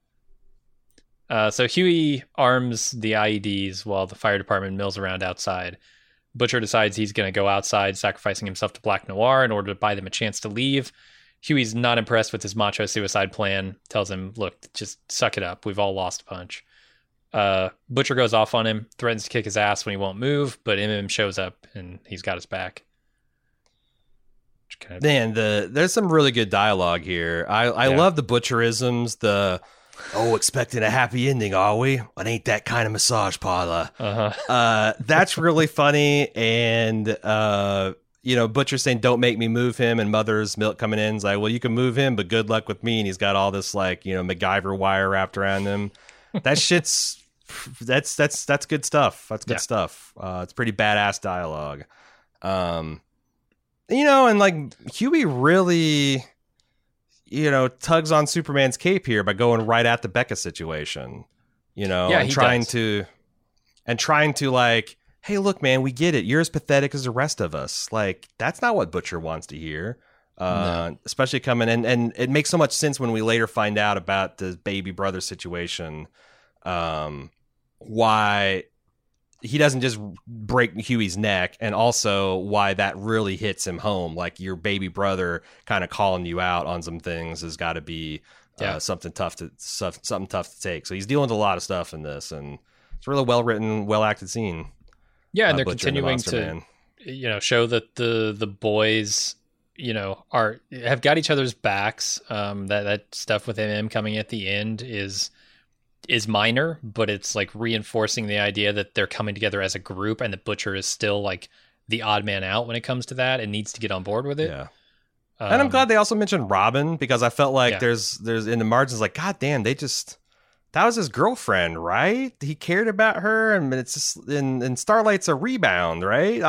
So Huey arms the IEDs while the fire department mills around outside. Butcher decides he's going to go outside, sacrificing himself to Black Noir in order to buy them a chance to leave. Huey's not impressed with his macho suicide plan, tells him, look, just suck it up. We've all lost a punch. Butcher goes off on him, threatens to kick his ass when he won't move, but MM shows up and he's got his back. Man, there's some really good dialogue here. I love the Butcherisms, expecting a happy ending, are we? It ain't that kind of massage parlor. That's really funny. And, Butcher saying, don't make me move him. And Mother's Milk coming in is like, well, you can move him, but good luck with me. And he's got all this MacGyver wire wrapped around him. That shit's, that's good stuff. That's good stuff. It's pretty badass dialogue. And Huey really, tugs on Superman's cape here by going right at the Becca situation, and trying to like, hey, look, man, we get it. You're as pathetic as the rest of us. Like, that's not what Butcher wants to hear. No. Especially coming in. And it makes so much sense when we later find out about the baby brother situation. Why he doesn't just break Huey's neck, and also why that really hits him home. Like, your baby brother kind of calling you out on some things has got to be something tough to take. So he's dealing with a lot of stuff in this, and it's a really well written, well acted scene. Yeah, and they're continuing to show that the boys have got each other's backs. That stuff with MM coming at the end is minor, but it's like reinforcing the idea that they're coming together as a group, and the Butcher is still like the odd man out when it comes to that and needs to get on board with it. Yeah. And I'm glad they also mentioned Robin, because I felt like there's in the margins, like, God damn, that was his girlfriend, right? He cared about her, and it's just in Starlight's a rebound, right?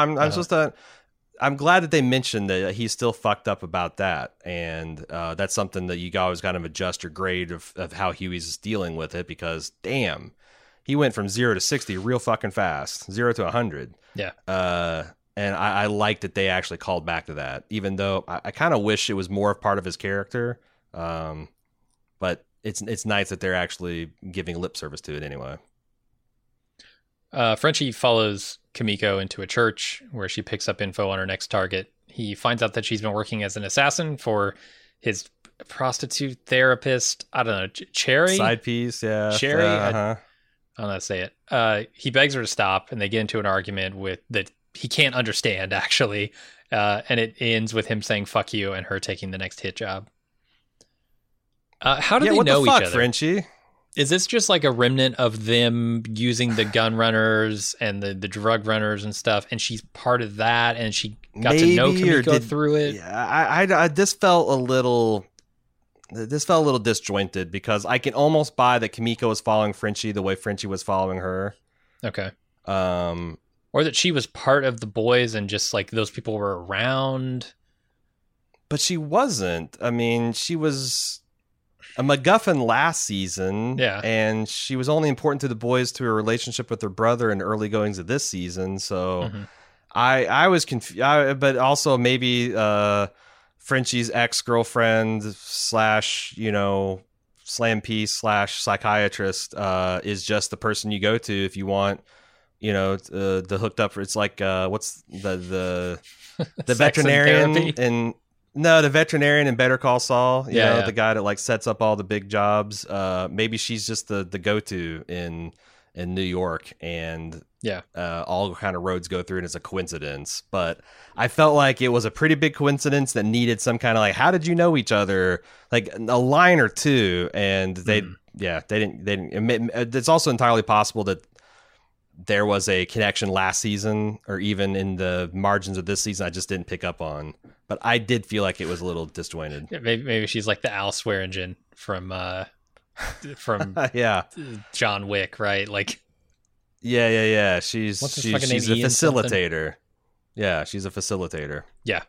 I'm glad that they mentioned that he's still fucked up about that, and that's something that you always kind of adjust your grade of how Huey's dealing with it, because damn, he went from 0 to 60 real fucking fast, 0 to 100. Yeah. And I like that they actually called back to that, even though I kind of wish it was more of part of his character. But it's nice that they're actually giving lip service to it anyway. Frenchie follows Kimiko into a church where she picks up info on her next target. He finds out that she's been working as an assassin for his prostitute therapist. I don't know, Cherry? Side piece, yeah. Cherry? I don't know how to say it. He begs her to stop, and they get into an argument that he can't understand, actually. And it ends with him saying, fuck you, and her taking the next hit job. How do they know each other? Frenchie? Is this just like a remnant of them using the gun runners and the drug runners and stuff, and she's part of that, and she got to know Kimiko through it? Yeah, this felt a little disjointed, because I can almost buy that Kimiko was following Frenchie the way Frenchie was following her. Okay. Or that she was part of the boys and just like those people were around. But she wasn't. I mean, she was a MacGuffin last season, and she was only important to the boys through her relationship with her brother and early goings of this season. So I was confused, but also maybe Frenchie's ex-girlfriend / slam piece / psychiatrist is just the person you go to if you want, the hooked up. It's like what's the veterinarian and No, the veterinarian in Better Call Saul. You know, yeah. the guy that like sets up all the big jobs. Maybe she's just the go-to in New York, and all kind of roads go through, and it's a coincidence. But I felt like it was a pretty big coincidence that needed some kind of like, how did you know each other? Like a line or two, and they didn't. It's also entirely possible that there was a connection last season, or even in the margins of this season, I just didn't pick up on. But I did feel like it was a little disjointed. Yeah, maybe she's like the Al Swearingen from John Wick, right? Like, yeah. She's a facilitator. Something? Yeah, she's a facilitator. Yeah.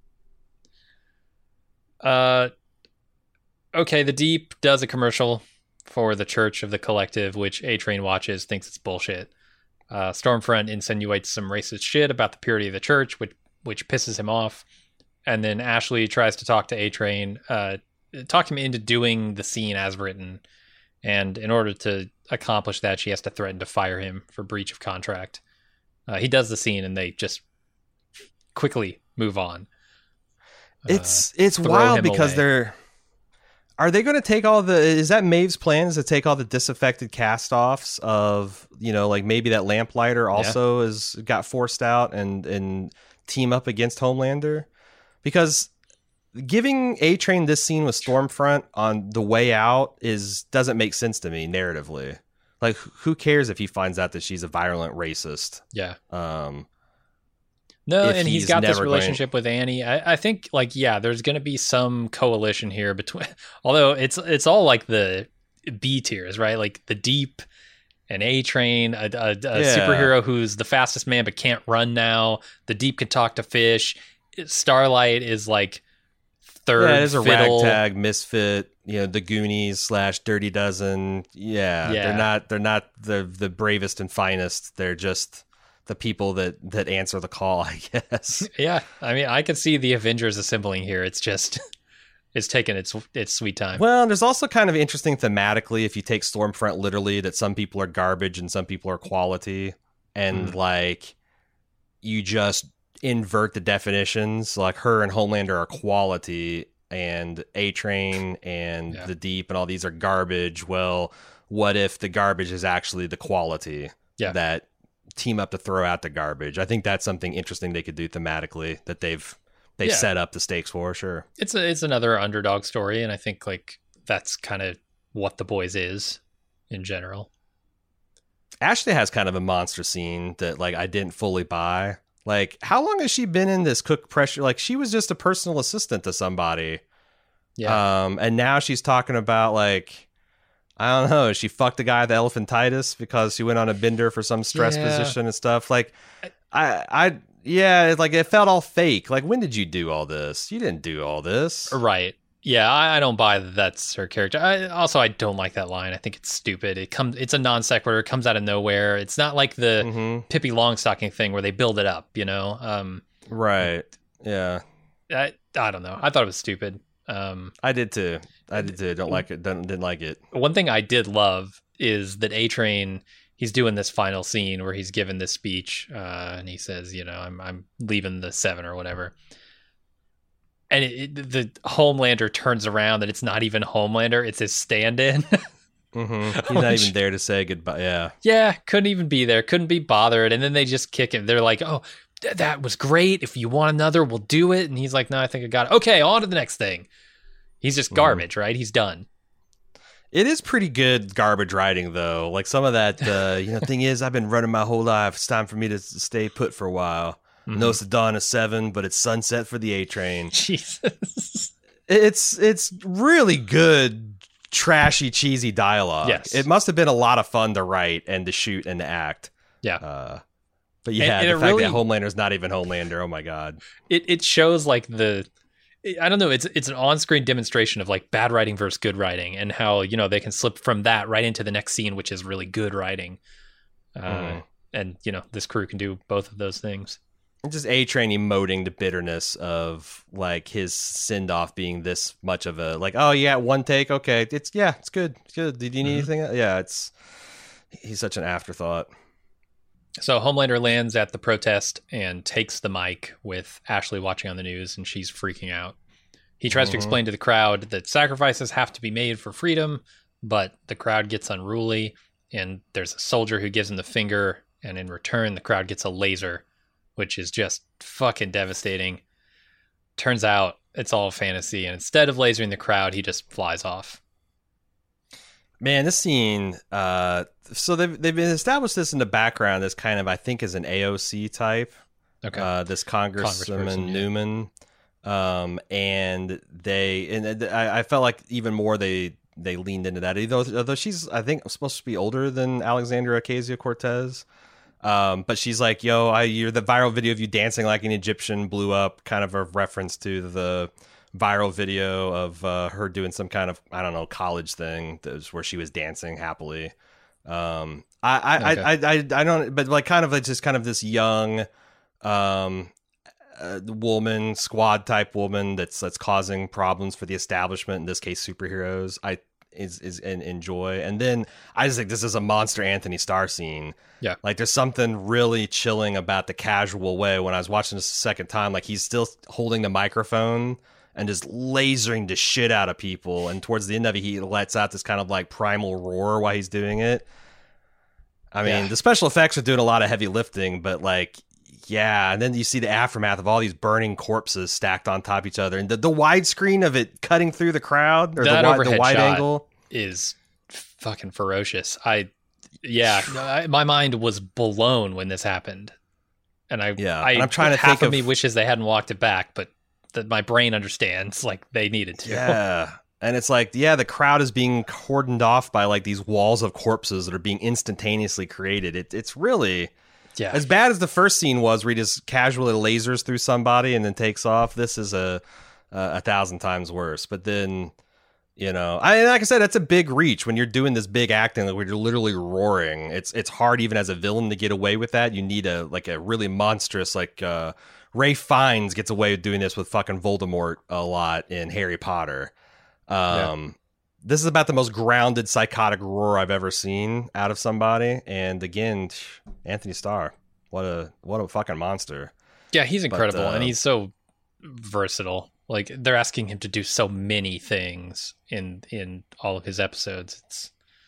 Okay, the Deep does a commercial for the Church of the Collective, which A-Train watches, thinks it's bullshit. Stormfront insinuates some racist shit about the purity of the church, which pisses him off. And then Ashley tries to talk to A-Train, talk him into doing the scene as written. And in order to accomplish that, she has to threaten to fire him for breach of contract. He does the scene, and they just quickly move on. It's wild because are they going to take all is that Maeve's plan, is to take all the disaffected cast-offs of, like maybe that lamplighter also got forced out and team up against Homelander? Because giving A-Train this scene with Stormfront on the way out doesn't make sense to me narratively. Like, who cares if he finds out that she's a virulent racist? Yeah. No, and he's got this relationship with Annie. I think, there's going to be some coalition here between. Although it's all like the B tiers, right? Like the Deep, an A-Train, a superhero who's the fastest man but can't run now. The Deep can talk to fish. Starlight is like third. Yeah, it is a fiddle. ragtag misfit. The Goonies / Dirty Dozen. Yeah. They're not the bravest and finest. They're just the people that answer the call, I guess. Yeah, I mean, I could see the Avengers assembling here. It's just it's taking its sweet time. Well, there's also kind of interesting thematically, if you take Stormfront literally, that some people are garbage and some people are quality, and you just invert the definitions. Like, her and Homelander are quality, and A-Train and the Deep and all these are garbage. Well, what if the garbage is actually the quality that team up to throw out the garbage? I think that's something interesting they could do thematically that they've set up the stakes for. Sure, it's another underdog story, and I think that's kind of what The Boys is in general. Ashley has kind of a monster scene that I didn't fully buy. Like, how long has she been in this cook pressure? Like, she was just a personal assistant to somebody. Yeah. And now she's talking about, I don't know, she fucked a guy with elephantitis because she went on a bender for some stress position and stuff. Like, it felt all fake. Like, when did you do all this? You didn't do all this. Right. Yeah, I don't buy that that's her character. I don't like that line. I think it's stupid. It's a non sequitur. It comes out of nowhere. It's not like the Pippi Longstocking thing where they build it up, Right. Yeah. I don't know. I thought it was stupid. I did too. Don't like it. Didn't like it. One thing I did love is that A-Train, he's doing this final scene where he's given this speech, and he says, I'm leaving the 7 or whatever. And the Homelander turns around and it's not even Homelander, it's his stand-in. He's not even there to say goodbye. Yeah. Yeah, couldn't even be there, couldn't be bothered. And then they just kick him. They're like, oh, that was great. If you want another, we'll do it. And he's like, no, I think I got it. Okay, on to the next thing. He's just garbage, right? He's done. It is pretty good garbage writing, though. Like, some of that, thing is, I've been running my whole life. It's time for me to stay put for a while. No, it's the dawn of 7, but it's sunset for the A-Train. Jesus. It's really good, trashy, cheesy dialogue. Yes. It must have been a lot of fun to write and to shoot and to act. Yeah. But yeah, and the fact that Homelander's not even Homelander, oh my God. It shows I don't know, it's an on-screen demonstration of bad writing versus good writing, and how, they can slip from that right into the next scene, which is really good writing. And, this crew can do both of those things. Just A-Train emoting the bitterness of his send-off being this much of a oh yeah, one take, okay, it's good. Did you need anything? Yeah, he's such an afterthought. So Homelander lands at the protest and takes the mic with Ashley watching on the news, and she's freaking out. He tries to explain to the crowd that sacrifices have to be made for freedom, but the crowd gets unruly, and there's a soldier who gives him the finger, and in return, the crowd gets a laser, which is just fucking devastating. Turns out it's all fantasy, and instead of lasering the crowd, he just flies off. Man, this scene, so they've been established this in the background as kind of, I think, as an AOC type. Okay. This Congressman Newman. And I felt like even more they leaned into that. Although she's, I think, supposed to be older than Alexandria Ocasio-Cortez. But she's like, you're the viral video of you dancing like an Egyptian blew up, kind of a reference to the viral video of her doing some kind of, I don't know, college thing where she was dancing happily. I don't, but like kind of like just kind of this young woman, squad type woman that's causing problems for the establishment, in this case superheroes, enjoy. And then I just think this is a monster Anthony Starr scene. Yeah, like there's something really chilling about the casual way. When I was watching this the second time, like he's still holding the microphone and just lasering the shit out of people, and towards the end of it he lets out this kind of like primal roar while he's doing it. I mean, the special effects are doing a lot of heavy lifting, but like, yeah, and then you see the aftermath of all these burning corpses stacked on top of each other, and the widescreen of it cutting through the crowd, or the wide angle is fucking ferocious. My mind was blown when this happened, and I'm trying to half think of me wishes they hadn't walked it back, but my brain understands like they needed to. Yeah. And it's like, the crowd is being cordoned off by like these walls of corpses that are being instantaneously created. It's really as bad as the first scene was, where he just casually lasers through somebody and then takes off. This is a 1,000 times worse. But then, like I said, that's a big reach when you're doing this big acting, like where you're literally roaring. It's hard even as a villain to get away with that. You need a really monstrous, like Ralph Fiennes gets away with doing this with fucking Voldemort a lot in Harry Potter. This is about the most grounded psychotic roar I've ever seen out of somebody, and again, Anthony Starr, what a fucking monster. Yeah, he's incredible, and he's so versatile. Like, they're asking him to do so many things in all of his episodes. It's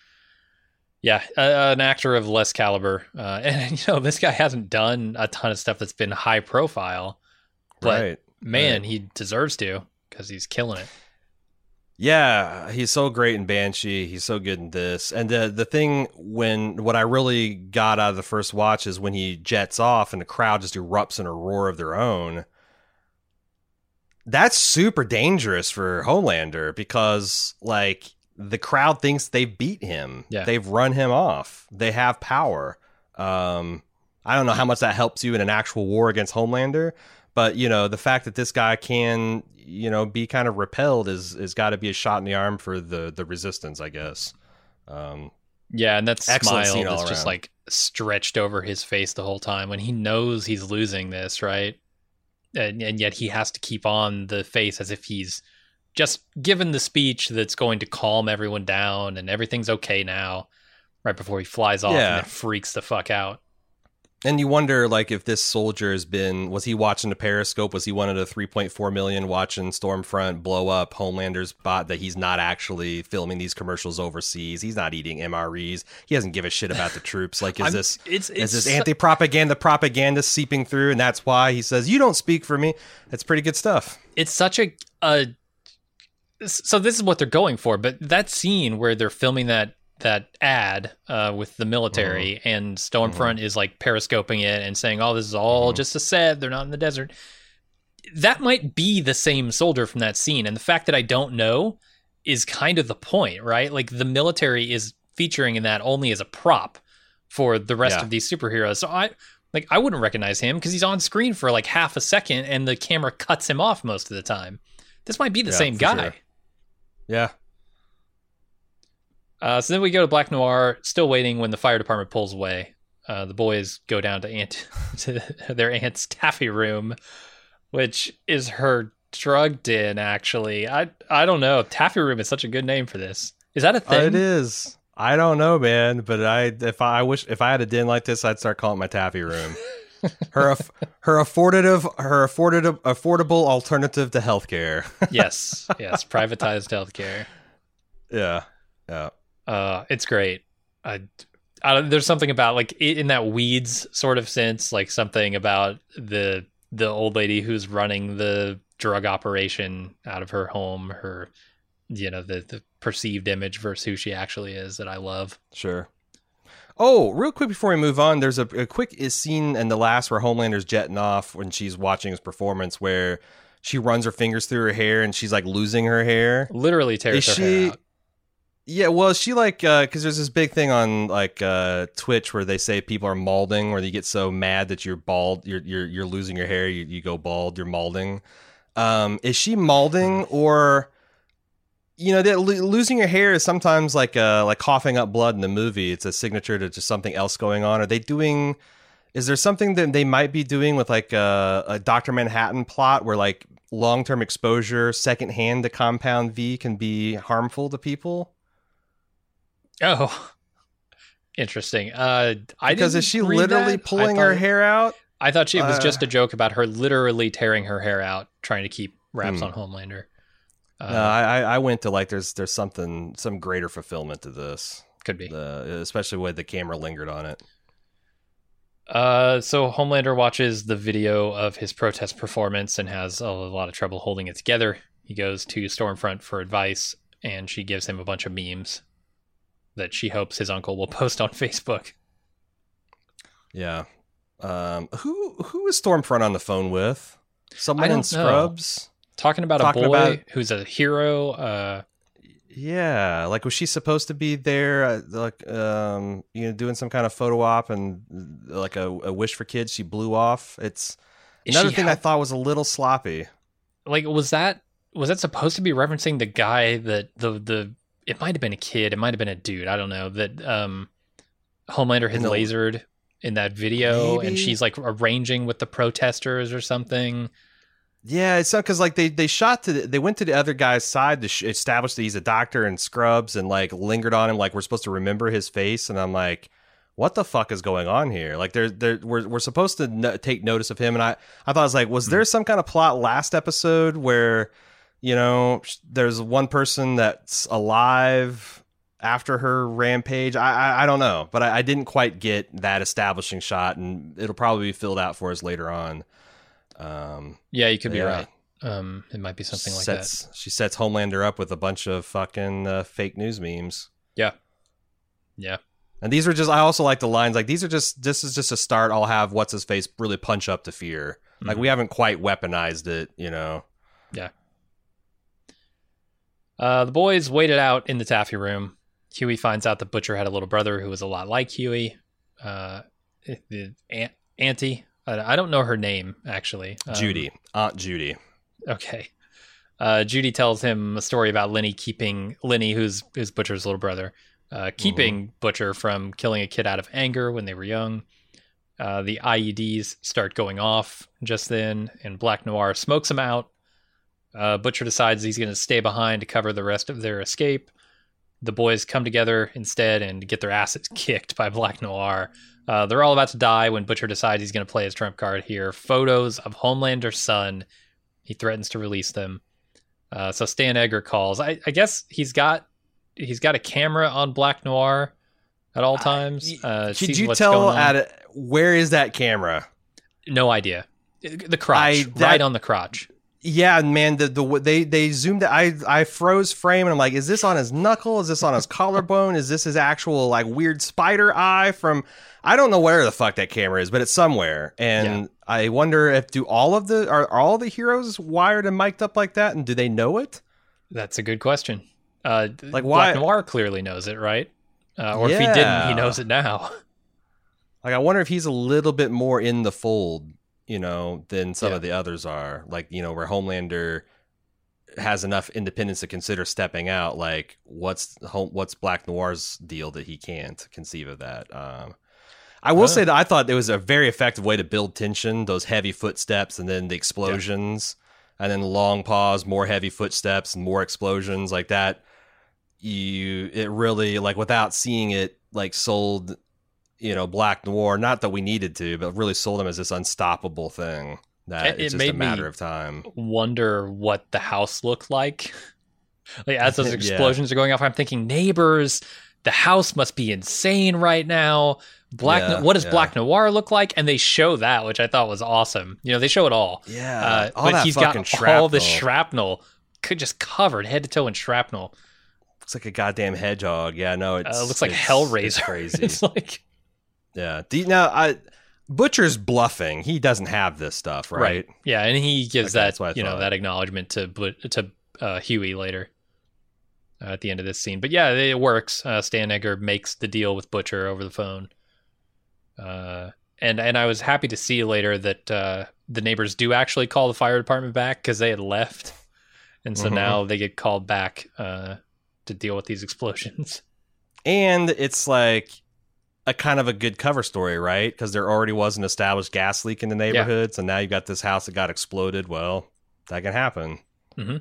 an actor of less caliber, and this guy hasn't done a ton of stuff that's been high profile, but he deserves to, because he's killing it. Yeah, he's so great in Banshee. He's so good in this. And the thing, what I really got out of the first watch is when he jets off and the crowd just erupts in a roar of their own. That's super dangerous for Homelander, because like the crowd thinks they've beat him. Yeah. They've run him off. They have power. I don't know how much that helps you in an actual war against Homelander, but the fact that this guy can be kind of repelled is got to be a shot in the arm for the resistance, I guess. And that smile that's just like stretched over his face the whole time when he knows he's losing this, right? And yet he has to keep on the face as if he's just given the speech that's going to calm everyone down and everything's okay now, right before he flies off and then freaks the fuck out. And you wonder, like, if this soldier was he watching the Periscope? Was he one of the 3.4 million watching Stormfront blow up Homelander's bot, that he's not actually filming these commercials overseas? He's not eating MREs. He doesn't give a shit about the troops. Like, is this anti-propaganda seeping through? And that's why he says, you don't speak for me. That's pretty good stuff. It's such so this is what they're going for. But that scene where they're filming that ad with the military and Stormfront is like periscoping it and saying, oh, this is all just a set, they're not in the desert, that might be the same soldier from that scene. And the fact that I don't know is kind of the point, right? Like, the military is featuring in that only as a prop for the rest of these superheroes. So I wouldn't recognize him because he's on screen for like half a second and the camera cuts him off most of the time. This might be the same guy. Sure. Yeah. So then we go to Black Noir, still waiting when the fire department pulls away. The boys go down to their aunt's taffy room, which is her drug den, actually. I don't know. Taffy room is such a good name for this. Is that a thing? It is. I don't know, man. But if I had a den like this, I'd start calling it my taffy room. her affordable alternative to healthcare. yes, privatized healthcare. Yeah. It's great. There's something about like in that Weeds sort of sense, like something about the old lady who's running the drug operation out of her home, her, the perceived image versus who she actually is, that I love. Sure. Oh, real quick before we move on, there's a quick scene in the last where Homelander's jetting off when she's watching his performance where she runs her fingers through her hair and she's like losing her hair. Literally tears her hair out. Yeah, well, she like, because there's this big thing on like Twitch where they say people are balding, where you get so mad that you're bald, you're losing your hair, you go bald, you're balding. Is she balding, or that losing your hair is sometimes like coughing up blood in the movie? It's a signature to just something else going on. Are they doing? Is there something that they might be doing with like a Dr. Manhattan plot where like long-term exposure secondhand to Compound V can be harmful to people? Oh, interesting. Because is she literally pulling her hair out? I thought it was just a joke about her literally tearing her hair out, trying to keep wraps on Homelander. I went to like there's some greater fulfillment to this. Could be, especially the way the camera lingered on it. So Homelander watches the video of his protest performance and has a lot of trouble holding it together. He goes to Stormfront for advice, and she gives him a bunch of memes that she hopes his uncle will post on Facebook. Yeah. Who is Stormfront on the phone with? Someone in Scrubs? Talking about a boy who's a hero. Yeah, like was she supposed to be there, like doing some kind of photo op and like a wish for kids? She blew off. It's another thing I thought was a little sloppy. Like, was that supposed to be referencing the guy that the it might have been a kid, it might have been a dude, I don't know, that Homelander had lasered in that video, maybe? And she's like arranging with the protesters or something. Yeah, it's not because like they went to the other guy's side to establish that he's a doctor in Scrubs and like lingered on him like we're supposed to remember his face, and I'm like, what the fuck is going on here? Like we're supposed to take notice of him, and I thought I was like, was there some kind of plot last episode where there's one person that's alive after her rampage? I don't know, but I didn't quite get that establishing shot, and it'll probably be filled out for us later on. Yeah, you could be right. It might be something like that. She sets Homelander up with a bunch of fucking fake news memes. Yeah. And these are just, I also like the lines, like, this is just a start. I'll have what's his face really punch up to fear. Mm-hmm. Like, we haven't quite weaponized it, Yeah. The boys waited out in the taffy room. Huey finds out the Butcher had a little brother who was a lot like Huey. Auntie. I don't know her name, actually. Judy. Aunt Judy. Okay. Judy tells him a story about Lenny, who's Butcher's little brother, keeping Butcher from killing a kid out of anger when they were young. The IEDs start going off just then, and Black Noir smokes them out. Butcher decides he's going to stay behind to cover the rest of their escape. The boys come together instead and get their asses kicked by Black Noir. They're all about to die when Butcher decides he's going to play his trump card here. Photos of Homelander's son. He threatens to release them. So Stan Edgar calls. I guess he's got a camera on Black Noir at all times. Could you tell where is that camera? No idea. The crotch, right on the crotch. Yeah, man. They zoomed. I froze frame, and I'm like, is this on his knuckle? Is this on his collarbone? Is this his actual like weird spider eye from? I don't know where the fuck that camera is, but it's somewhere. And I wonder if are all the heroes wired and mic'd up like that, and do they know it? That's a good question. Like why? Black Noir clearly knows it, right? Or if he didn't, he knows it now. Like I wonder if he's a little bit more in the fold, than some of the others are. Like, where Homelander has enough independence to consider stepping out. Like, what's Black Noir's deal that he can't conceive of that? I will say that I thought it was a very effective way to build tension. Those heavy footsteps, and then the explosions, and then long pause, more heavy footsteps, and more explosions like that. It really, like, without seeing it like sold Black Noir, not that we needed to, but really sold him as this unstoppable thing that it's just a matter of time. Wonder what the house looked like. Like as those explosions are going off, I'm thinking Neighbors, the house must be insane right now. What does Black Noir look like? And they show that, which I thought was awesome. They show it all. Yeah, all but he's got all the shrapnel, just covered head to toe in shrapnel. Looks like a goddamn hedgehog. Yeah, no, it looks like Hellraiser. It's crazy. It's like, Butcher's bluffing. He doesn't have this stuff, right? Yeah, and he gives that acknowledgement to Huey later at the end of this scene. But yeah, it works. Stan Edgar makes the deal with Butcher over the phone. And I was happy to see later that the neighbors do actually call the fire department back because they had left, and so now they get called back to deal with these explosions. And it's like a kind of a good cover story, right? Because there already was an established gas leak in the neighborhood, so now you've got this house that got exploded. Well, that can happen. Mm-hmm.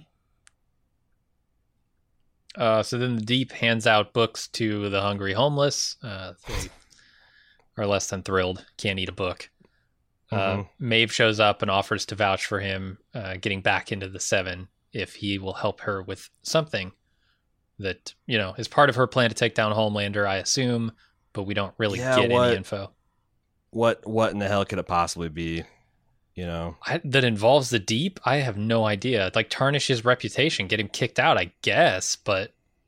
So then the Deep hands out books to the hungry homeless. They are less than thrilled. Can't eat a book. Maeve shows up and offers to vouch for him getting back into the Seven if he will help her with something that, is part of her plan to take down Homelander, I assume, but we don't really get any info. What in the hell could it possibly be? That involves the Deep? I have no idea. Like tarnish his reputation, get him kicked out, I guess, but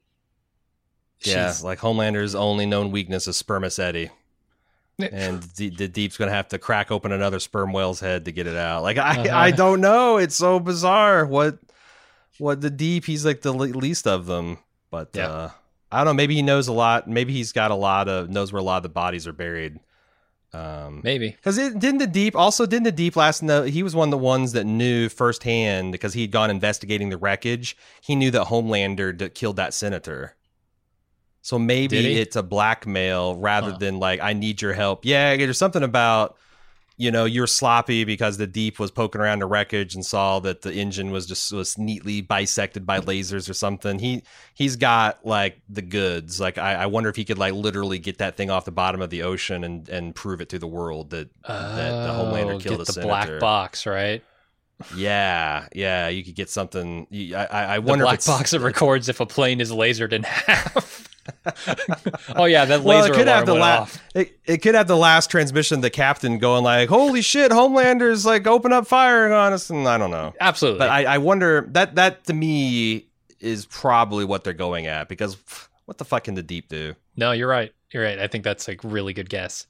like Homelander's only known weakness is spermaceti. And the Deep's gonna have to crack open another sperm whale's head to get it out. Like I don't know. It's so bizarre. What the Deep? He's like the least of them. But I don't know. Maybe he knows a lot. Maybe he's got knows where a lot of the bodies are buried. Maybe because didn't the Deep last know? He was one of the ones that knew firsthand because he'd gone investigating the wreckage. He knew that Homelander killed that senator. So maybe it's a blackmail rather than like, I need your help. Yeah, there's something about, you're sloppy because the Deep was poking around the wreckage and saw that the engine was neatly bisected by lasers or something. He's got like the goods. Like I wonder if he could like literally get that thing off the bottom of the ocean and prove it to the world that the Homelander killed a senator. The black box, right? Yeah, you could get something. I wonder the black if it's box that records if a plane is lasered in half. Oh yeah, that laser alarm went off. It could have the last transmission, the captain going like, "Holy shit, Homelander's like open up firing on us," and I don't know. Absolutely, but I wonder that to me is probably what they're going at because what the fuck can the Deep do? No, you're right. I think that's a really good guess.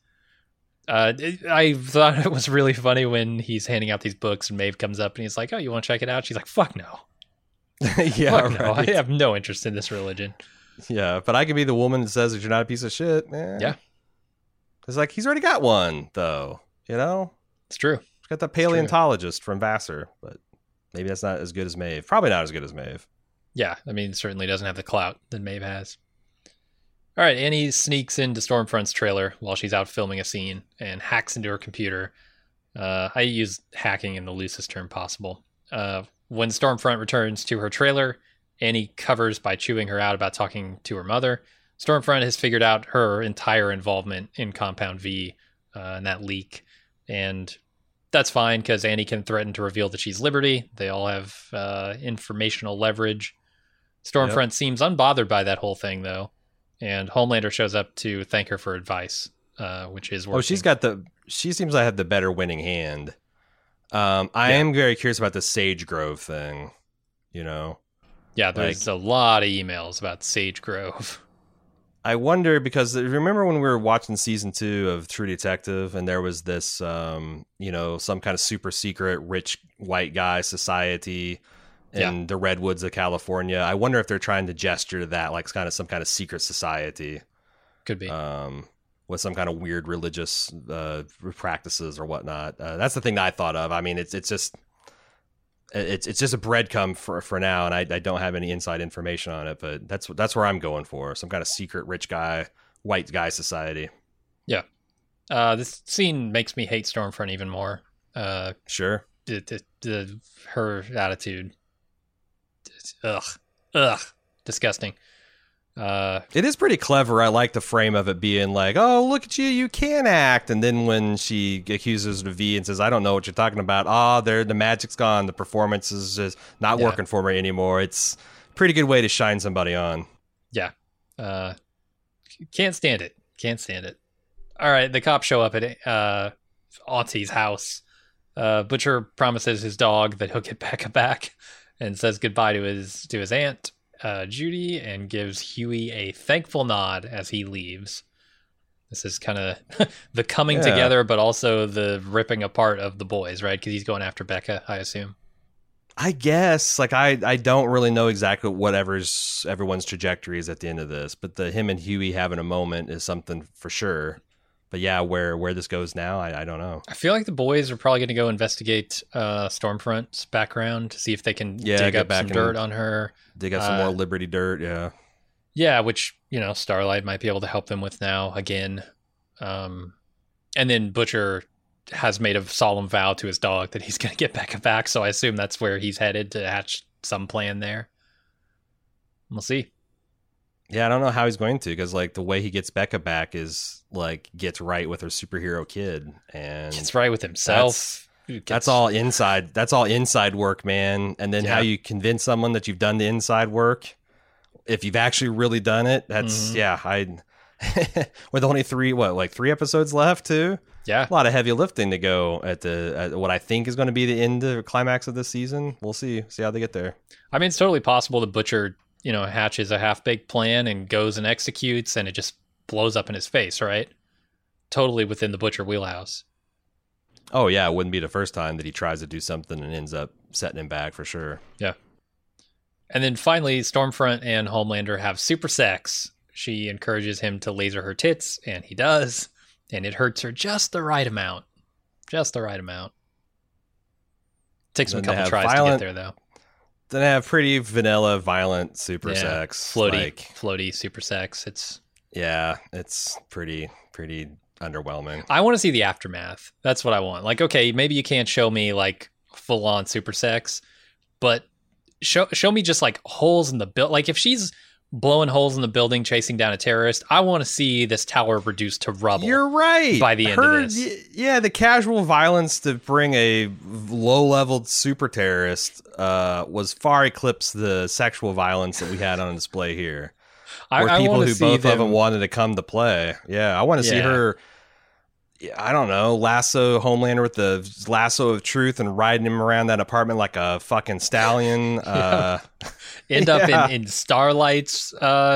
I thought it was really funny when he's handing out these books and Maeve comes up and he's like, "Oh, you want to check it out?" She's like, "Fuck no." Yeah, Fuck no. I have no interest in this religion. Yeah, but I can be the woman that says that you're not a piece of shit. Yeah. It's like, he's already got one, though. It's true. He's got the paleontologist from Vassar, but maybe that's not as good as Maeve. Probably not as good as Maeve. Yeah, I mean, certainly doesn't have the clout that Maeve has. All right, Annie sneaks into Stormfront's trailer while she's out filming a scene and hacks into her computer. I use hacking in the loosest term possible. When Stormfront returns to her trailer, Annie covers by chewing her out about talking to her mother. Stormfront has figured out her entire involvement in Compound V and that leak. And that's fine because Annie can threaten to reveal that she's Liberty. They all have informational leverage. Stormfront seems unbothered by that whole thing, though. And Homelander shows up to thank her for advice, which is working. She seems to have the better winning hand. I am very curious about the Sage Grove thing, Yeah, there's a lot of emails about Sage Grove. I wonder because remember when we were watching season 2 of True Detective and there was this, some kind of super secret rich white guy society in the redwoods of California. I wonder if they're trying to gesture to that, like kind of some kind of secret society. Could be. With some kind of weird religious practices or whatnot. That's the thing that I thought of. I mean, it's just a breadcrumb for now, and I don't have any inside information on it, but that's where I'm going for. Some kind of secret rich guy, white guy society. Yeah. This scene makes me hate Stormfront even more. Sure. Her attitude. Ugh. Disgusting. It is pretty clever. I like the frame of it being like, oh, look at you, you can act. And then when she accuses her of V and says, I don't know what you're talking about. The magic's gone. The performance is just not working for me anymore. It's a pretty good way to shine somebody on. Yeah. Can't stand it. All right, the cops show up at Auntie's house. Butcher promises his dog that he'll get Becca back and says goodbye to his aunt, Judy, and gives Huey a thankful nod as he leaves. This is kind of the coming together, but also the ripping apart of the boys, right? Because he's going after Becca, I assume. I guess, like, I don't really know exactly what everyone's trajectory is at the end of this, but him and Huey having a moment is something for sure. But yeah, where this goes now, I don't know. I feel like the boys are probably going to go investigate Stormfront's background to see if they can dig up some dirt on her. Dig up some more Liberty dirt, yeah. Yeah, which, Starlight might be able to help them with now again. And then Butcher has made a solemn vow to his dog that he's going to get Becca back, so I assume that's where he's headed to hatch some plan there. We'll see. Yeah, I don't know how he's going to, because like the way he gets Becca back is like gets right with her superhero kid and gets right with himself. That's all inside. That's all inside work, man. And then how you convince someone that you've done the inside work, if you've actually really done it. That's with only 3 episodes left too. Yeah, a lot of heavy lifting to go at what I think is going to be the end of climax of this season. We'll see how they get there. I mean, it's totally possible the Butcher, hatches a half-baked plan and goes and executes, and it just blows up in his face, right? Totally within the Butcher wheelhouse. Oh, yeah, it wouldn't be the first time that he tries to do something and ends up setting him back for sure. Yeah. And then finally, Stormfront and Homelander have super sex. She encourages him to laser her tits, and he does, and it hurts her just the right amount. Just the right amount. Takes him a couple tries to get there, though. Then they have pretty vanilla, violent super sex. Floaty super sex. It's pretty underwhelming. I want to see the aftermath. That's what I want. Like, okay, maybe you can't show me like full on super sex, but show me just like holes in the build. Like if she's blowing holes in the building, chasing down a terrorist, I want to see this tower reduced to rubble. You're right. By the end of this. Yeah, the casual violence to bring a low-level super terrorist was far eclipsed the sexual violence that we had on display here. Where people who both of them wanted to come to play. Yeah, I want to see her, I don't know, lasso Homelander with the lasso of truth and riding him around that apartment like a fucking stallion. End up in Starlight's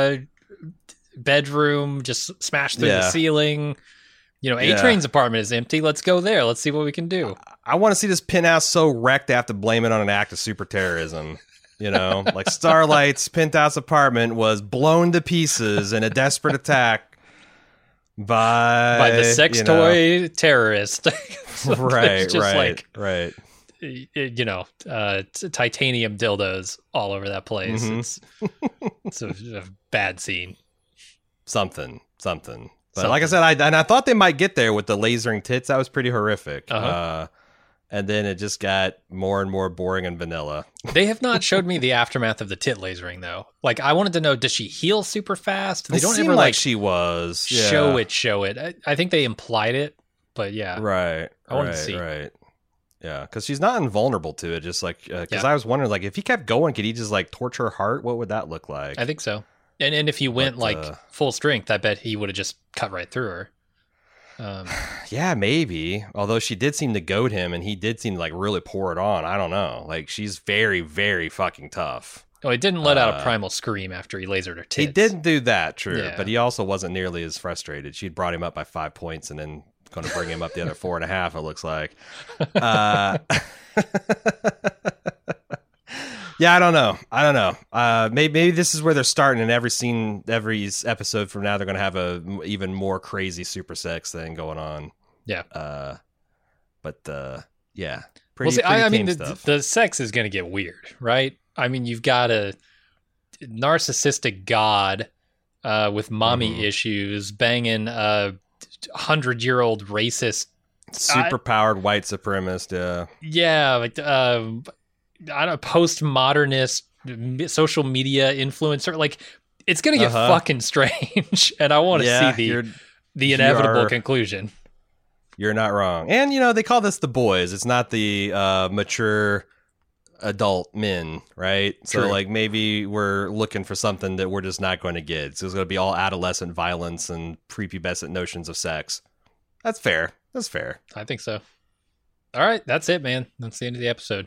bedroom, just smash through the ceiling. A-Train's apartment is empty. Let's go there. Let's see what we can do. I want to see this penthouse so wrecked I have to blame it on an act of super terrorism. Like Starlight's penthouse apartment was blown to pieces in a desperate attack by the sex toy terrorist. Right. Titanium dildos all over that place. Mm-hmm. It's a bad scene. Something. But like I said, I thought they might get there with the lasering tits. That was pretty horrific. Uh-huh. And then it just got more and more boring and vanilla. They have not showed me the aftermath of the tit lasering, though. Like, I wanted to know, does she heal super fast? They don't ever like she was. Show it. I think they implied it, but yeah. Right. I wanted to see. Right. Yeah, because she's not invulnerable to it. Just like, because I was wondering, like, if he kept going, could he just like torture her heart? What would that look like? I think so. And if he went full strength, I bet he would have just cut right through her. Yeah, maybe. Although she did seem to goad him, and he did seem to like really pour it on. I don't know. Like she's very, very fucking tough. Oh, he didn't let out a primal scream after he lasered her tits. He didn't do that, true. But he also wasn't nearly as frustrated. She'd brought him up by 5 points, and then going to bring him up the other 4.5. It looks like. Yeah, I don't know. Maybe this is where they're starting, and every episode from now, they're going to have a even more crazy super sex thing going on. Yeah. Yeah. I mean, the sex is going to get weird, right? I mean, you've got a narcissistic god with mommy issues banging a 100-year-old racist, super-powered white supremacist. Yeah, like I don't know, postmodernist social media influencer. Like It's going to get fucking strange, and I want to see the inevitable conclusion. You're not wrong. And, you know, they call this the boys. It's not the mature adult men, right? True. So, like, maybe we're looking for something that we're just not going to get. So it's going to be all adolescent violence and prepubescent notions of sex. That's fair. That's fair. I think so. All right, that's it, man. That's the end of the episode.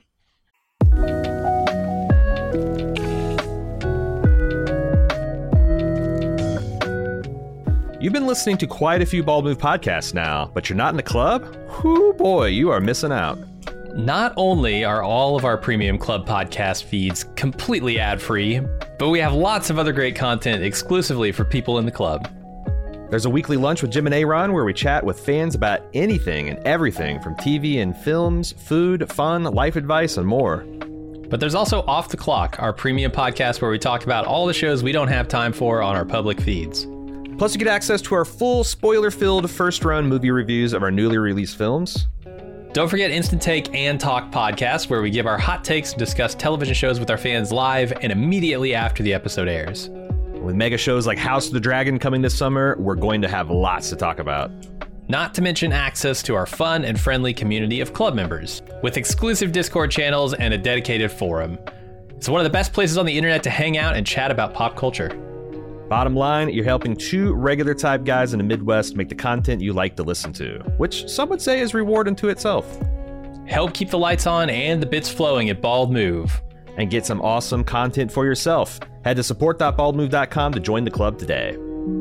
You've been listening to quite a few Bald Move podcasts now, but you're not in the club? Whoo boy, you are missing out. Not only are all of our premium club podcast feeds completely ad-free, but we have lots of other great content exclusively for people in the club. There's a weekly lunch with Jim and Aaron where we chat with fans about anything and everything from TV and films, food, fun, life advice, and more. But there's also Off the Clock, our premium podcast where we talk about all the shows we don't have time for on our public feeds. Plus, you get access to our full spoiler-filled first-run movie reviews of our newly released films. Don't forget Instant Take and Talk podcasts, where we give our hot takes and discuss television shows with our fans live and immediately after the episode airs. With mega shows like House of the Dragon coming this summer, we're going to have lots to talk about. Not to mention access to our fun and friendly community of club members, with exclusive Discord channels and a dedicated forum. It's one of the best places on the internet to hang out and chat about pop culture. Bottom line, you're helping two regular type guys in the Midwest make the content you like to listen to, which some would say is reward unto itself. Help keep the lights on and the bits flowing at Bald Move. And get some awesome content for yourself. Head to support.baldmove.com to join the club today.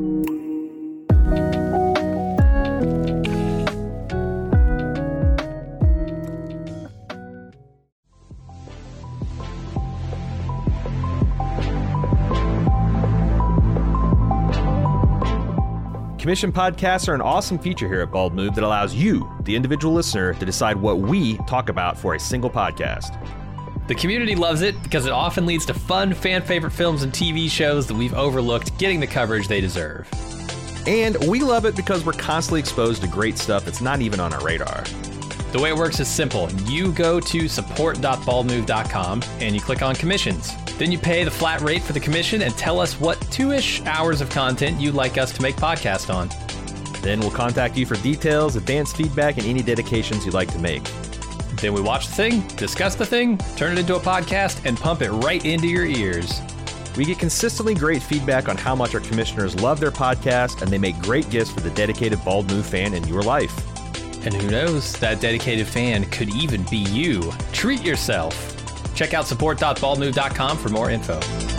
Commission podcasts are an awesome feature here at Bald Move that allows you, the individual listener, to decide what we talk about for a single podcast. The community loves it because it often leads to fun, fan-favorite films and TV shows that we've overlooked getting the coverage they deserve. And we love it because we're constantly exposed to great stuff that's not even on our radar. The way it works is simple. You go to support.baldmove.com and you click on commissions. Then you pay the flat rate for the commission and tell us what 2-ish hours of content you'd like us to make podcast on. Then we'll contact you for details, advanced feedback, and any dedications you'd like to make. Then we watch the thing, discuss the thing, turn it into a podcast, and pump it right into your ears. We get consistently great feedback on how much our commissioners love their podcast, and they make great gifts for the dedicated Bald Move fan in your life. And who knows, that dedicated fan could even be you. Treat yourself. Check out support.baldmove.com for more info.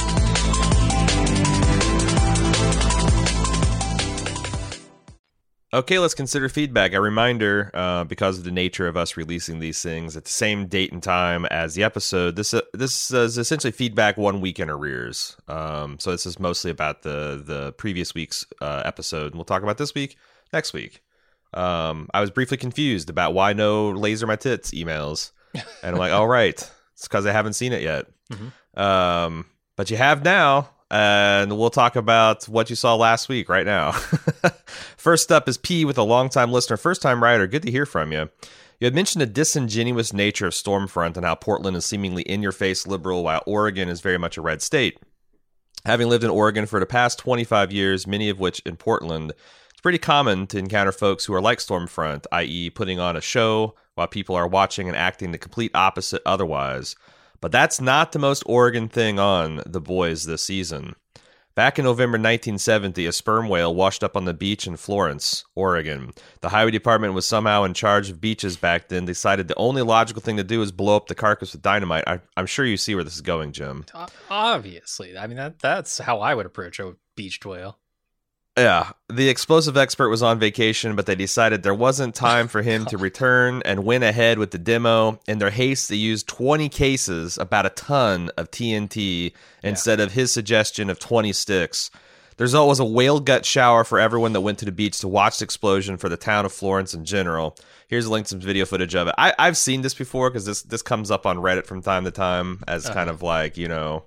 Okay, let's consider feedback. A reminder, because of the nature of us releasing these things at the same date and time as the episode, this is essentially feedback 1 week in arrears. So this is mostly about the previous week's episode, and we'll talk about this week next week. I was briefly confused about why no laser my tits emails, and I'm like, all right, it's because I haven't seen it yet. Mm-hmm. But you have now. And we'll talk about what you saw last week right now. First up is P with a longtime listener, first-time writer. Good to hear from you. You had mentioned the disingenuous nature of Stormfront and how Portland is seemingly in-your-face liberal while Oregon is very much a red state. Having lived in Oregon for the past 25 years, many of which in Portland, it's pretty common to encounter folks who are like Stormfront, i.e. putting on a show while people are watching and acting the complete opposite otherwise. But that's not the most Oregon thing on The Boys this season. Back in November 1970, a sperm whale washed up on the beach in Florence, Oregon. The highway department was somehow in charge of beaches back then, decided the only logical thing to do is blow up the carcass with dynamite. I'm sure you see where this is going, Jim. Obviously. I mean, that's how I would approach a beached whale. Yeah, the explosive expert was on vacation, but they decided there wasn't time for him to return and went ahead with the demo. In their haste, they used 20 cases, about a ton of TNT, instead of his suggestion of 20 sticks. The result was a whale gut shower for everyone that went to the beach to watch the explosion for the town of Florence in general. Here's a link to some video footage of it. I've seen this before because this comes up on Reddit from time to time as kind of like, you know,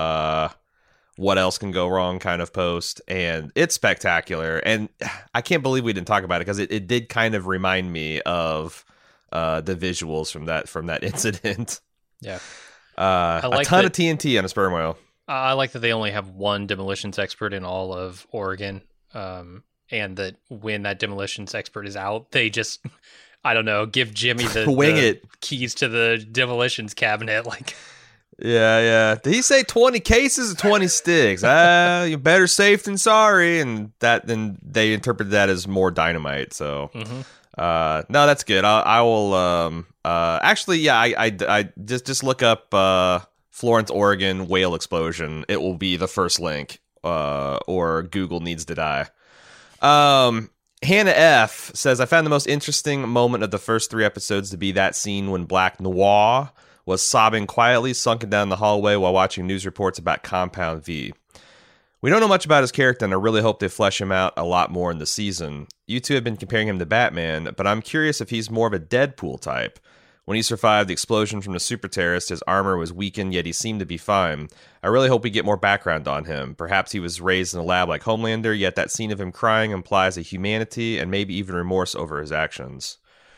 what else can go wrong kind of post, and it's spectacular. And I can't believe we didn't talk about it because it did kind of remind me of the visuals from that incident. Yeah, I like a ton of TNT on a sperm whale. I like that they only have one demolitions expert in all of Oregon, and that when that demolitions expert is out, they just, I don't know, give Jimmy the keys to the demolitions cabinet. Like, yeah. Did he say 20 cases or 20 sticks? You better safe than sorry, and then they interpreted that as more dynamite. So, no, that's good. I will. Actually, yeah, I just look up Florence, Oregon whale explosion. It will be the first link. Or Google needs to die. Hannah F says, I found the most interesting moment of the first 3 episodes to be that scene when Black Noir was sobbing quietly, sunken down the hallway while watching news reports about Compound V. We don't know much about his character, and I really hope they flesh him out a lot more in the season. You two have been comparing him to Batman, but I'm curious if he's more of a Deadpool type. When he survived the explosion from the super terrorist, his armor was weakened, yet he seemed to be fine. I really hope we get more background on him. Perhaps he was raised in a lab like Homelander, yet that scene of him crying implies a humanity and maybe even remorse over his actions.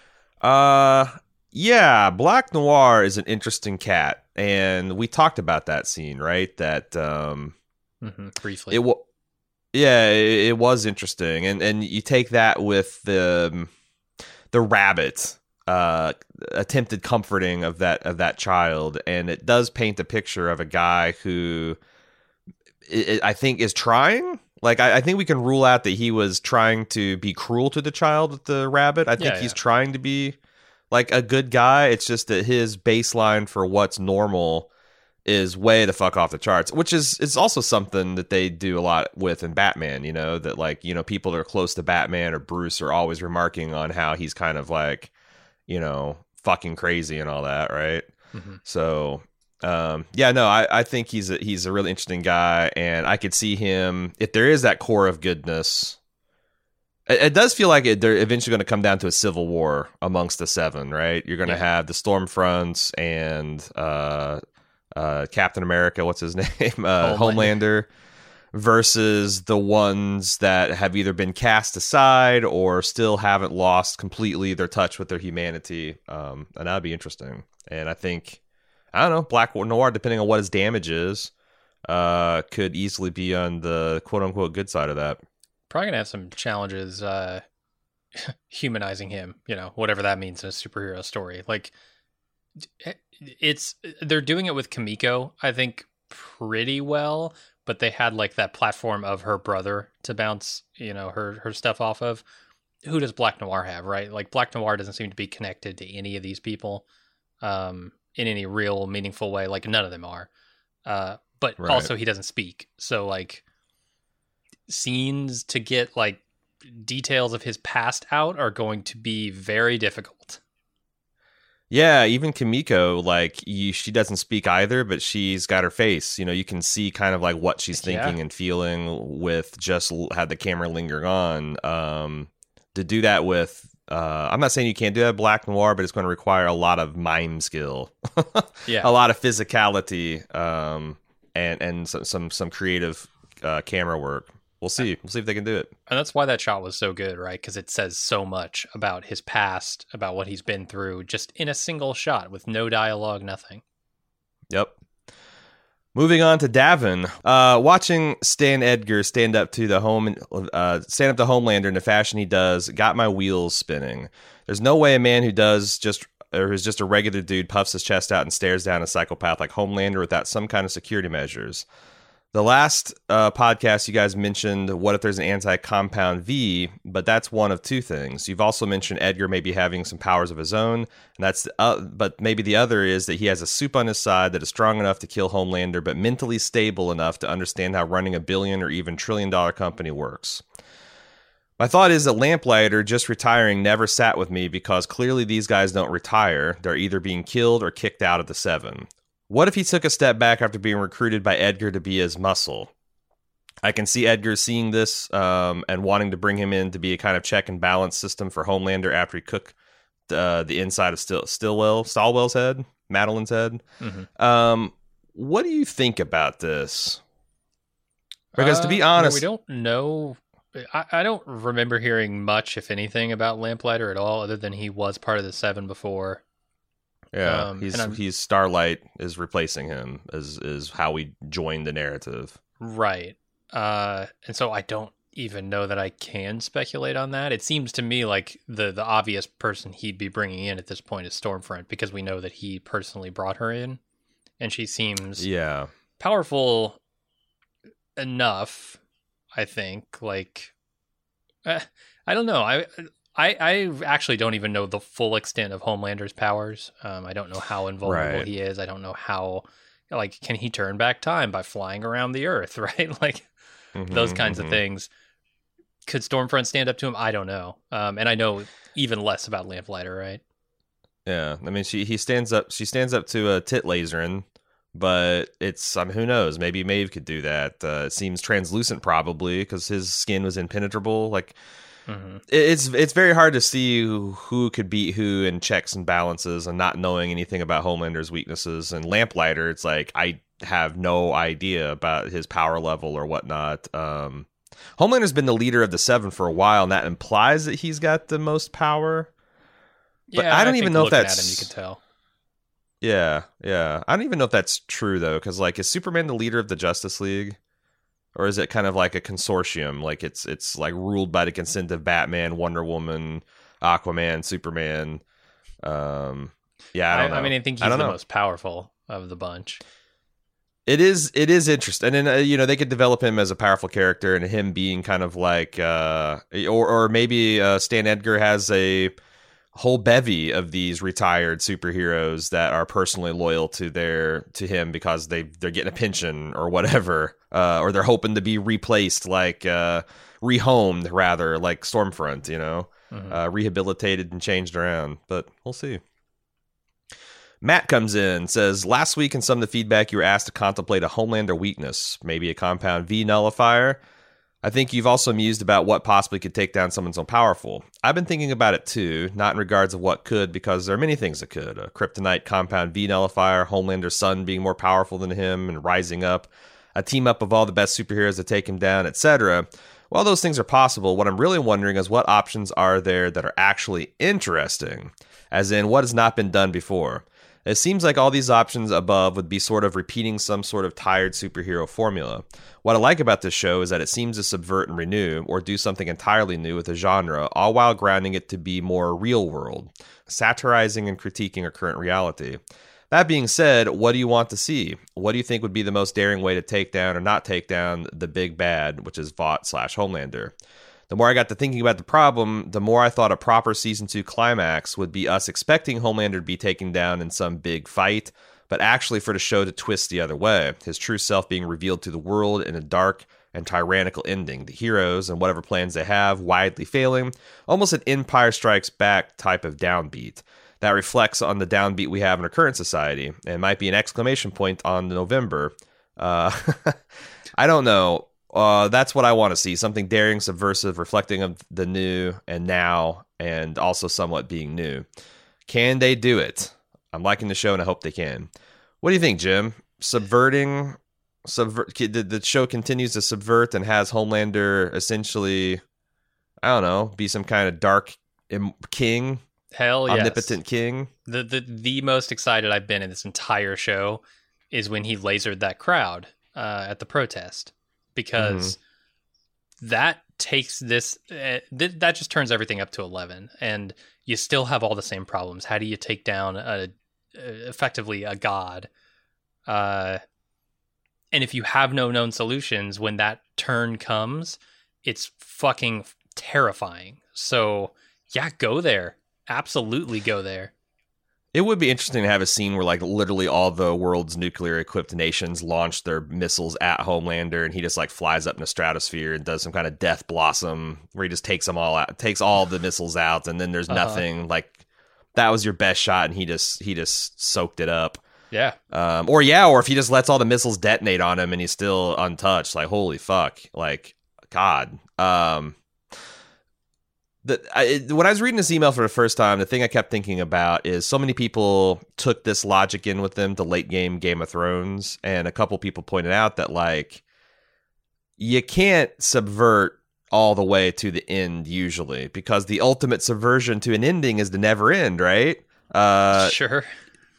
Yeah, Black Noir is an interesting cat, and we talked about that scene, right? That briefly. It was interesting, and you take that with the rabbit attempted comforting of that child, and it does paint a picture of a guy who I think is trying. Like, I think we can rule out that he was trying to be cruel to the child with the rabbit. I think he's trying to be like a good guy. It's just that his baseline for what's normal is way the fuck off the charts, which is also something that they do a lot with in Batman, that, like, people that are close to Batman or Bruce are always remarking on how he's kind of like, fucking crazy and all that, right? So, I think he's a really interesting guy, and I could see him, if there is that core of goodness. It does feel like they're eventually going to come down to a civil war amongst the 7, right? You're going to have the Stormfronts and Captain America, what's his name? Homelander, versus the ones that have either been cast aside or still haven't lost completely their touch with their humanity. And that'd be interesting. And I think, I don't know, Black Noir, depending on what his damage is, could easily be on the quote-unquote good side of that. Probably gonna have some challenges humanizing him, whatever that means in a superhero story. Like, they're doing it with Kimiko, I think, pretty well, but they had like that platform of her brother to bounce, her stuff off of. Who does Black Noir have, right? Like, Black Noir doesn't seem to be connected to any of these people in any real meaningful way. Like, none of them are. But also he doesn't speak. So, like, scenes to get like details of his past out are going to be very difficult. Yeah, even Kimiko, like, she doesn't speak either, but she's got her face. You can see kind of like what she's thinking and feeling with just had the camera linger on. To do that with, I'm not saying you can't do that with Black Noir, but it's going to require a lot of mime skill, a lot of physicality, and some creative camera work. We'll see. We'll see if they can do it. And that's why that shot was so good, right? Because it says so much about his past, about what he's been through, just in a single shot with no dialogue, nothing. Yep. Moving on to Davin. Watching Stan Edgar stand up to Homelander in the fashion he does got my wheels spinning. There's no way a man who's just a regular dude puffs his chest out and stares down a psychopath like Homelander without some kind of security measures. The last podcast you guys mentioned, what if there's an anti-Compound V, but that's one of 2 things. You've also mentioned Edgar maybe having some powers of his own, and but maybe the other is that he has a soup on his side that is strong enough to kill Homelander, but mentally stable enough to understand how running a billion or even $1 trillion company works. My thought is that Lamplighter just retiring never sat with me because clearly these guys don't retire. They're either being killed or kicked out of the 7. What if he took a step back after being recruited by Edgar to be his muscle? I can see Edgar seeing this and wanting to bring him in to be a kind of check and balance system for Homelander after he cooked the inside of Stallwell's head, Madeline's head. What do you think about this? Because to be honest, we don't know. I don't remember hearing much, if anything, about Lamplighter at all, other than he was part of the 7 before. Yeah, he's Starlight is replacing him is how we join the narrative. Right. And so I don't even know that I can speculate on that. It seems to me like the obvious person he'd be bringing in at this point is Stormfront, because we know that he personally brought her in, and she seems powerful enough, I think. Like, I don't know. I actually don't even know the full extent of Homelander's powers. I don't know how invulnerable he is. I don't know how, like, can he turn back time by flying around the Earth, right? Like, those kinds of things. Could Stormfront stand up to him? I don't know. And I know even less about Lamplighter, right? Yeah, I mean, she stands up to a tit lasering, but it's, I mean, who knows? Maybe Maeve could do that. It seems translucent, probably, because his skin was impenetrable. Like, it's very hard to see who could beat who in checks and balances, and not knowing anything about Homelander's weaknesses. And Lamplighter, it's like, I have no idea about his power level or whatnot. Homelander's been the leader of the Seven for a while, and that implies that he's got the most power. But I don't even know if that's... At him, you can tell. Yeah. I don't even know if that's true, though, because, like, is Superman the leader of the Justice League? Or is it kind of like a consortium? Like, it's like ruled by the consent of Batman, Wonder Woman, Aquaman, Superman. I don't know. I mean, I think he's the most powerful of the bunch. It is interesting, and then they could develop him as a powerful character, and him being kind of like, or maybe Stan Edgar has a whole bevy of these retired superheroes that are personally loyal to him because they're getting a pension or whatever, or they're hoping to be replaced, like rehomed rather, like Stormfront, rehabilitated and changed around. But we'll see. Matt comes in, says, last week in some of the feedback you were asked to contemplate a Homelander weakness, maybe a compound V nullifier. I think you've also mused about what possibly could take down someone so powerful. I've been thinking about it too, not in regards of what could, because there are many things that could. A kryptonite compound V nullifier, Homelander's son being more powerful than him and rising up, a team up of all the best superheroes to take him down, etc. While those things are possible, what I'm really wondering is what options are there that are actually interesting, as in what has not been done before. It seems like all these options above would be sort of repeating some sort of tired superhero formula. What I like about this show is that it seems to subvert and renew, or do something entirely new with the genre, all while grounding it to be more real world, satirizing and critiquing our current reality. That being said, what do you want to see? What do you think would be the most daring way to take down or not take down the big bad, which is Vought/Homelander? The more I got to thinking about the problem, the more I thought a proper Season 2 climax would be us expecting Homelander to be taken down in some big fight, but actually for the show to twist the other way, his true self being revealed to the world in a dark and tyrannical ending, the heroes and whatever plans they have widely failing, almost an Empire Strikes Back type of downbeat. That reflects on the downbeat we have in our current society, and might be an exclamation point on November. I don't know. That's what I want to see. Something daring, subversive, reflecting of the new and now, and also somewhat being new. Can they do it? I'm liking the show, and I hope they can. What do you think, Jim? The show continues to subvert and has Homelander essentially, I don't know, be some kind of dark king? Hell yes. Omnipotent king? The most excited I've been in this entire show is when he lasered that crowd at the protest. Because that takes this, that just turns everything up to 11, and you still have all the same problems. How do you take down effectively a god? And if you have no known solutions, when that turn comes, it's fucking terrifying. So yeah, go there. Absolutely go there. It would be interesting to have a scene where, like, literally all the world's nuclear-equipped nations launch their missiles at Homelander, and he just, like, flies up in the stratosphere and does some kind of death blossom where he just takes them all out, takes all the missiles out, and then there's nothing. Like, that was your best shot, and he just soaked it up. Yeah. Or if he just lets all the missiles detonate on him and he's still untouched. Like, holy fuck. Like, God. When I was reading this email for the first time, the thing I kept thinking about is so many people took this logic in with them to late game Game of Thrones, and a couple people pointed out that, like, you can't subvert all the way to the end usually, because the ultimate subversion to an ending is the never end, right? Sure.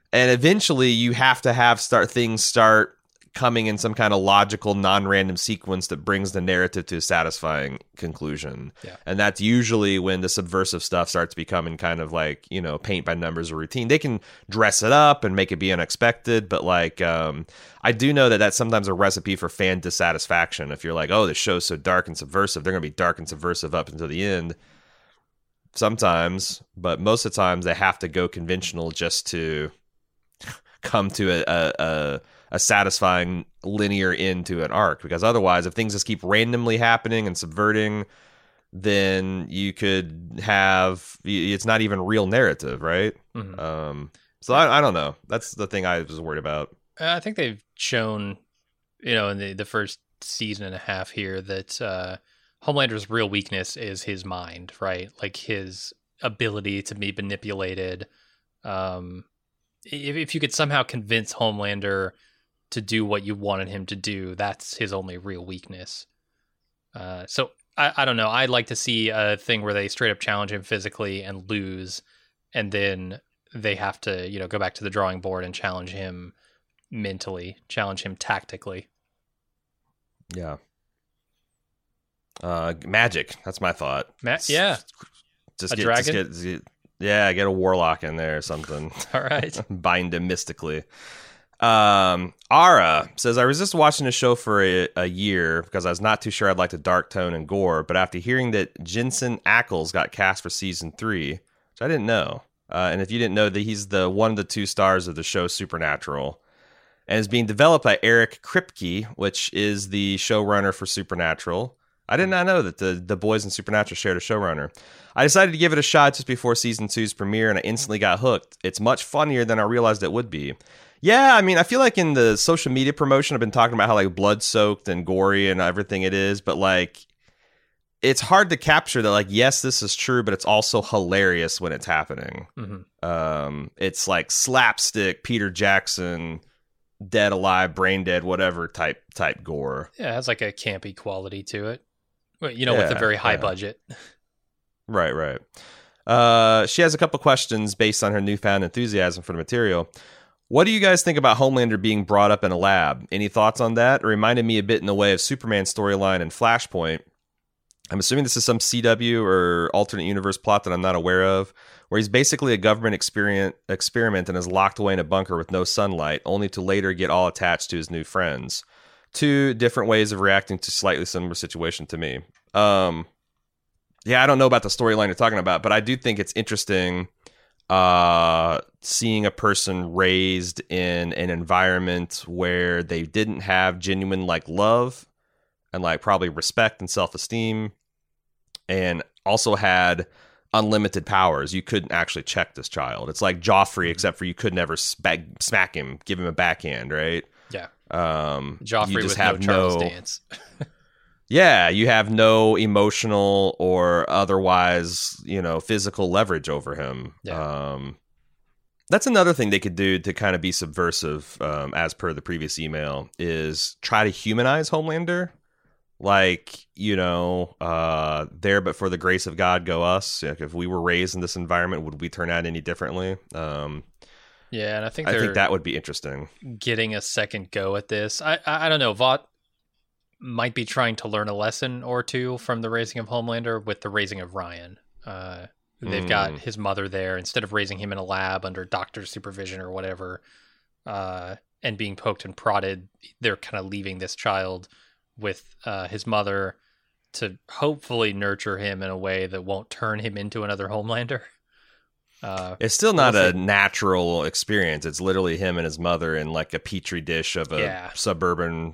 And eventually you have to things start coming in some kind of logical, non-random sequence that brings the narrative to a satisfying conclusion. Yeah. And that's usually when the subversive stuff starts becoming kind of like, paint by numbers or routine. They can dress it up and make it be unexpected, but like, I do know that that's sometimes a recipe for fan dissatisfaction. If you're like, oh, this show's so dark and subversive, they're going to be dark and subversive up until the end. Sometimes, but most of the times they have to go conventional just to come to a satisfying linear end to an arc, because otherwise if things just keep randomly happening and subverting, then you could have, it's not even real narrative, right? So I don't know, that's the thing I was worried about. I think they've shown in the first season and a half here that Homelander's real weakness is his mind, right? Like his ability to be manipulated. If you could somehow convince Homelander to do what you wanted him to do, that's his only real weakness. So I don't know. I'd like to see a thing where they straight up challenge him physically and lose, and then they have to, go back to the drawing board and challenge him mentally, challenge him tactically. Yeah. Magic. That's my thought. Yeah. Just a dragon? Get a warlock in there or something. All right. Bind him mystically. Ara says, I resist watching the show for a year because I was not too sure I'd like the dark tone and gore, but after hearing that Jensen Ackles got cast for season 3, which I didn't know, and if you didn't know, that he's the one of the 2 stars of the show Supernatural, and is being developed by Eric Kripke, which is the showrunner for Supernatural. I did not know that the boys in Supernatural shared a showrunner. I decided to give it a shot just before season 2's premiere, and I instantly got hooked. It's much funnier than I realized it would be. Yeah, I mean, I feel like in the social media promotion, I've been talking about how like blood-soaked and gory and everything it is, but like, it's hard to capture that. Like, yes, this is true, but it's also hilarious when it's happening. It's like slapstick, Peter Jackson, dead, alive, brain dead, whatever type gore. Yeah, it has like a campy quality to it. With a very high budget. Right. She has a couple questions based on her newfound enthusiasm for the material. What do you guys think about Homelander being brought up in a lab? Any thoughts on that? It reminded me a bit in the way of Superman's storyline in Flashpoint. I'm assuming this is some CW or alternate universe plot that I'm not aware of, where he's basically a government experiment and is locked away in a bunker with no sunlight, only to later get all attached to his new friends. 2 different ways of reacting to slightly similar situation to me. Yeah, I don't know about the storyline you're talking about, but I do think it's interesting seeing a person raised in an environment where they didn't have genuine like love and like probably respect and self-esteem, and also had unlimited powers. You couldn't actually check this child. It's like Joffrey, except for you could never smack him, give him a backhand, right? Yeah. Joffrey you just have no Charles Dance. Yeah, you have no emotional or otherwise, physical leverage over him. Yeah. That's another thing they could do to kind of be subversive, as per the previous email, is try to humanize Homelander. Like, there but for the grace of God go us. Like, if we were raised in this environment, would we turn out any differently? Yeah, and I think that would be interesting. Getting a second go at this. I don't know. Vought might be trying to learn a lesson or 2 from the raising of Homelander with the raising of Ryan. They've got his mother there instead of raising him in a lab under doctor's supervision or whatever, and being poked and prodded. They're kind of leaving this child with his mother to hopefully nurture him in a way that won't turn him into another Homelander. It's still not a natural experience. It's literally him and his mother in like a petri dish of a suburban,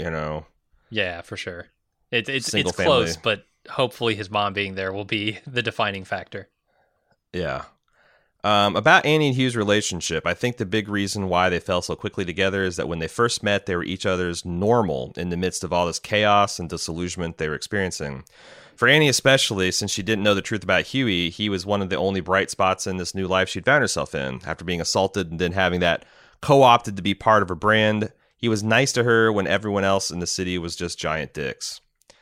Yeah, for sure. It's family. Close, but hopefully his mom being there will be the defining factor. Yeah. About Annie and Hugh's relationship, I think the big reason why they fell so quickly together is that when they first met, they were each other's normal in the midst of all this chaos and disillusionment they were experiencing. For Annie especially, since she didn't know the truth about Hughie, he was one of the only bright spots in this new life she'd found herself in. After being assaulted and then having that co-opted to be part of her brand, he was nice to her when everyone else in the city was just giant dicks.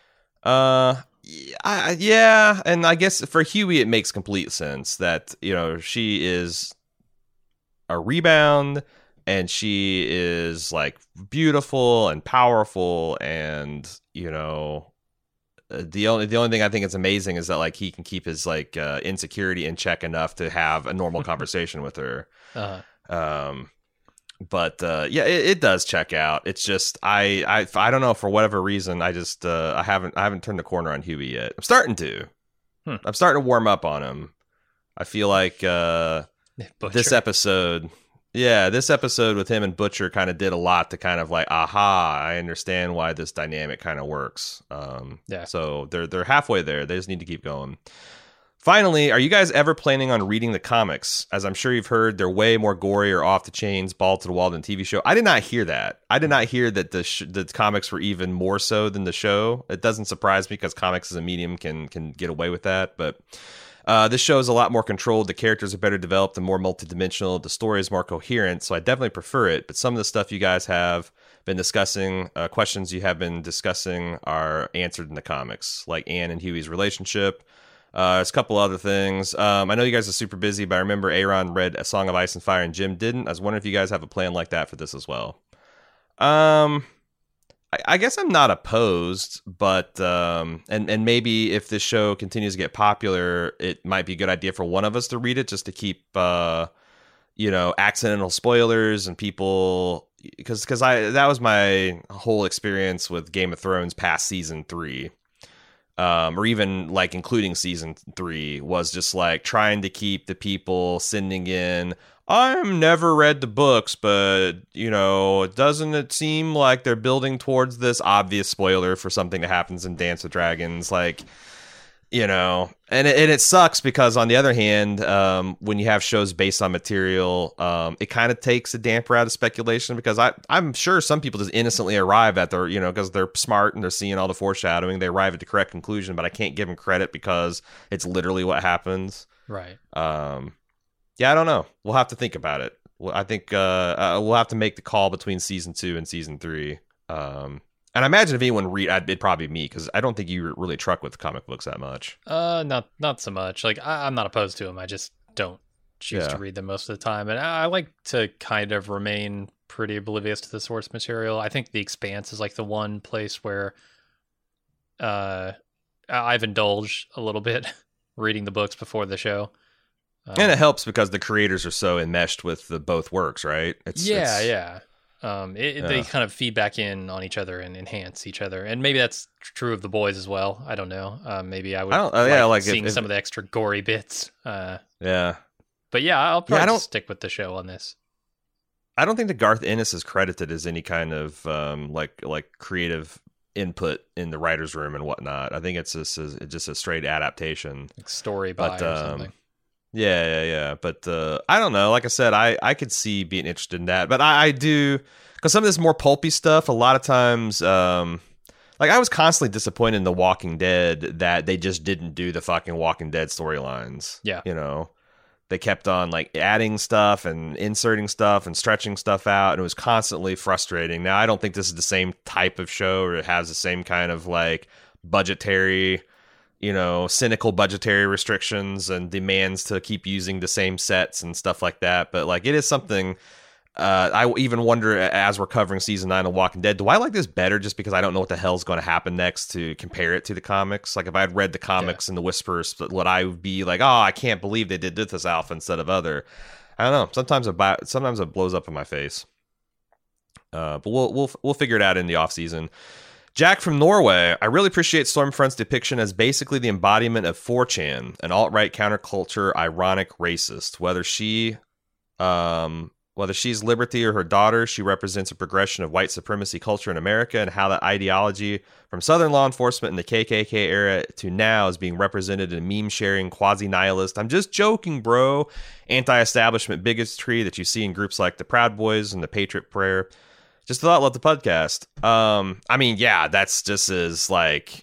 Yeah, and I guess for Hughie it makes complete sense that, she is a rebound, and she is like beautiful and powerful, and you know, the only thing I think is amazing is that like he can keep his like insecurity in check enough to have a normal conversation with her. But yeah, it does check out. It's just I don't know, for whatever reason, I just I haven't turned the corner on Huey yet. I'm starting to. I'm starting to warm up on him. I feel like this episode with him and Butcher kind of did a lot to kind of like, aha, I understand why this dynamic kind of works. So they're halfway there. They just need to keep going. Finally, are you guys ever planning on reading the comics? As I'm sure you've heard, they're way more gory or off the chains, ball to the wall than TV show. I did not hear that. I did not hear that the comics were even more so than the show. It doesn't surprise me because comics as a medium can get away with that. But this show is a lot more controlled. The characters are better developed and more multidimensional. The story is more coherent, so I definitely prefer it. But some of the stuff you guys have been discussing, questions you have been discussing, are answered in the comics, like Anne and Huey's relationship. There's a couple other things. I know you guys are super busy, but I remember Aaron read A Song of Ice and Fire and Jim didn't. I was wondering if you guys have a plan like that for this as well. I guess I'm not opposed, but and maybe if this show continues to get popular, it might be a good idea for one of us to read it just to keep accidental spoilers and people, because that was my whole experience with Game of Thrones past season 3. Or even like including season 3, was just like trying to keep the people sending in, I've never read the books, but doesn't it seem like they're building towards this obvious spoiler for something that happens in Dance with Dragons, like, and it sucks because on the other hand, when you have shows based on material, it kind of takes a damper out of speculation, because I'm sure some people just innocently arrive at their, because they're smart and they're seeing all the foreshadowing, they arrive at the correct conclusion, but I can't give them credit because it's literally what happens. Right. Yeah, I don't know. We'll have to think about it. I think we'll have to make the call between season 2 and season 3. And I imagine if anyone it'd probably be me, because I don't think you really truck with comic books that much. Not so much. Like I'm not opposed to them. I just don't choose to read them most of the time. And I like to kind of remain pretty oblivious to the source material. I think The Expanse is like the one place where I've indulged a little bit reading the books before the show. And it helps because the creators are so enmeshed with the both works, right? Yeah. They kind of feed back in on each other and enhance each other, and maybe that's true of The Boys as well. I don't know. Maybe I would like seeing some of the extra gory bits. But yeah, I'll probably stick with the show on this. I don't think that Garth Ennis is credited as any kind of like creative input in the writer's room and whatnot. I think it's just a straight adaptation, like story by or something. Yeah. But I don't know. Like I said, I could see being interested in that. But I do, because some of this more pulpy stuff, a lot of times, like I was constantly disappointed in The Walking Dead that they just didn't do the fucking Walking Dead storylines. Yeah. They kept on like adding stuff and inserting stuff and stretching stuff out, and it was constantly frustrating. Now, I don't think this is the same type of show, or it has the same kind of like budgetary, cynical budgetary restrictions and demands to keep using the same sets and stuff like that. But like, it is something, I even wonder, as we're covering season 9 of Walking Dead, do I like this better just because I don't know what the hell's going to happen next to compare it to the comics? Like if I had read the comics and the whispers, would I be like, oh, I can't believe they did this alpha instead of other? I don't know. Sometimes it blows up in my face. But we'll figure it out in the off season. Jack from Norway, I really appreciate Stormfront's depiction as basically the embodiment of 4chan, an alt-right counterculture, ironic racist. Whether she's Liberty or her daughter, she represents a progression of white supremacy culture in America, and how that ideology from Southern law enforcement in the KKK era to now is being represented in meme-sharing, quasi-nihilist, I'm just joking, bro, anti-establishment bigotry that you see in groups like the Proud Boys and the Patriot Prayer. Just thought, love the podcast. I mean, yeah, that's just as like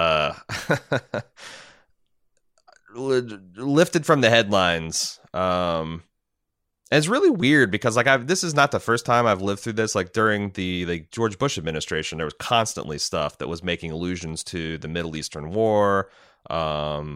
lifted from the headlines. And it's really weird because like this is not the first time I've lived through this. Like during the George Bush administration, there was constantly stuff that was making allusions to the Middle Eastern War.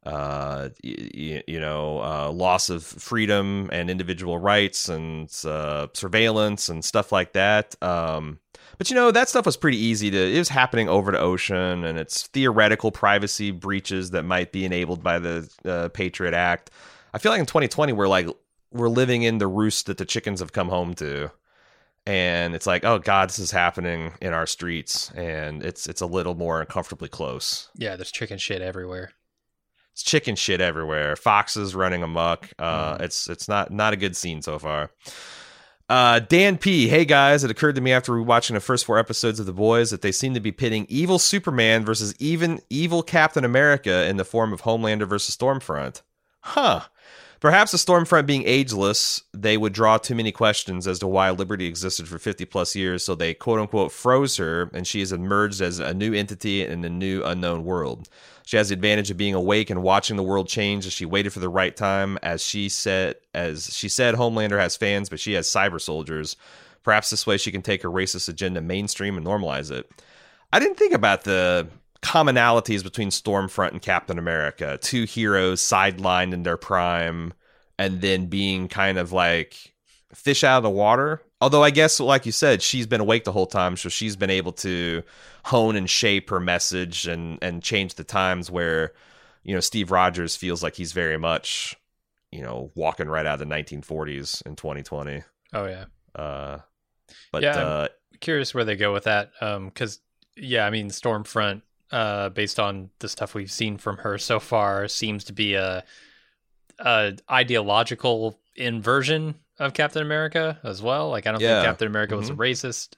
loss of freedom and individual rights and surveillance and stuff like that. But that stuff was pretty easy it was happening over the ocean, and it's theoretical privacy breaches that might be enabled by the Patriot Act. I feel like in 2020 we're living in the roost that the chickens have come home to. And it's like, oh God, this is happening in our streets, and it's a little more uncomfortably close. Yeah, there's chicken shit everywhere. It's chicken shit everywhere. Foxes running amok. It's not a good scene so far. Dan P. Hey guys, it occurred to me after rewatching the first 4 episodes of The Boys that they seem to be pitting evil Superman versus even evil Captain America in the form of Homelander versus Stormfront. Huh. Perhaps the Stormfront being ageless, they would draw too many questions as to why Liberty existed for 50 plus years, so they quote-unquote froze her, and she has emerged as a new entity in a new unknown world. She has the advantage of being awake and watching the world change as she waited for the right time. As she said, Homelander has fans, but she has cyber soldiers. Perhaps this way she can take her racist agenda mainstream and normalize it. I didn't think about the commonalities between Stormfront and Captain America. 2 heroes sidelined in their prime and then being kind of like fish out of the water. Although I guess, like you said, she's been awake the whole time, so she's been able to hone and shape her message and change the times where, Steve Rogers feels like he's very much, walking right out of the 1940s in 2020. Oh, yeah. But I'm curious where they go with that. Because, Stormfront, based on the stuff we've seen from her so far, seems to be a ideological inversion of Captain America as well. Like, I don't think Captain America was a racist.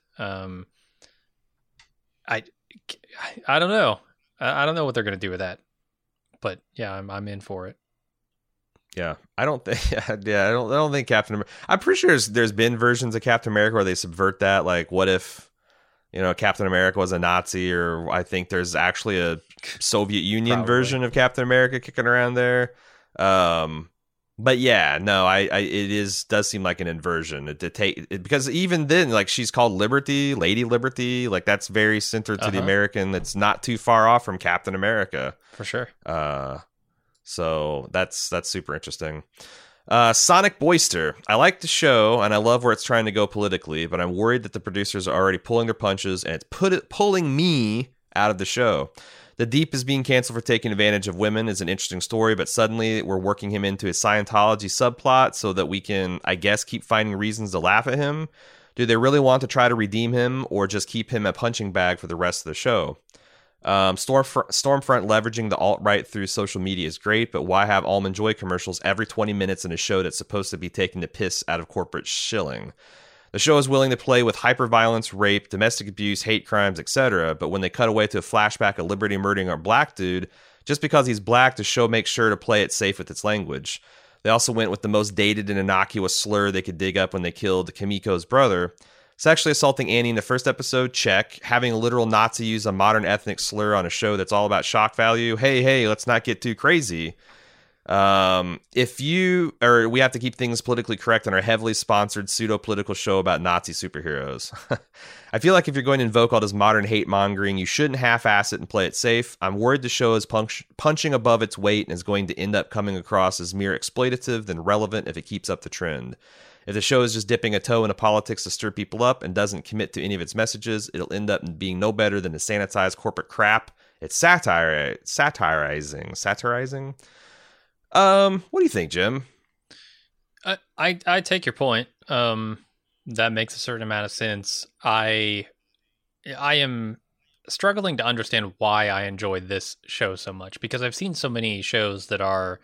I don't know. I don't know what they're going to do with that. But yeah, I'm in for it. Yeah, I don't think. I don't think Captain America. I'm pretty sure there's been versions of Captain America where they subvert that. Like, what if Captain America was a Nazi? Or I think there's actually a Soviet Union version of Captain America kicking around there. But yeah, no, it does seem like an inversion. Because even then, like, she's called Liberty, Lady Liberty. Like, that's very centered to the American. That's not too far off from Captain America for sure. So that's super interesting. Sonic Boyster. I like the show and I love where it's trying to go politically, but I'm worried that the producers are already pulling their punches and it's pulling me out of the show. The Deep is being canceled for taking advantage of women is an interesting story, but suddenly we're working him into a Scientology subplot so that we can, I guess, keep finding reasons to laugh at him. Do they really want to try to redeem him or just keep him a punching bag for the rest of the show? Stormfront leveraging the alt-right through social media is great, but why have Almond Joy commercials every 20 minutes in a show that's supposed to be taking the piss out of corporate shilling? The show is willing to play with hyperviolence, rape, domestic abuse, hate crimes, etc., but when they cut away to a flashback of Liberty murdering a black dude, just because he's black, the show makes sure to play it safe with its language. They also went with the most dated and innocuous slur they could dig up when they killed Kimiko's brother. Sexually assaulting Annie in the first episode, check. Having a literal Nazi use a modern ethnic slur on a show that's all about shock value, hey, let's not get too crazy. We have to keep things politically correct on our heavily sponsored pseudo-political show about Nazi superheroes. I feel like if you're going to invoke all this modern hate mongering, you shouldn't half-ass it and play it safe. I'm worried the show is punching above its weight and is going to end up coming across as mere exploitative than relevant if it keeps up the trend. If the show is just dipping a toe into politics to stir people up and doesn't commit to any of its messages, it'll end up being no better than the sanitized corporate crap it's satirizing. What do you think, Jim? I take your point. That makes a certain amount of sense. I am struggling to understand why I enjoy this show so much, because I've seen so many shows that are,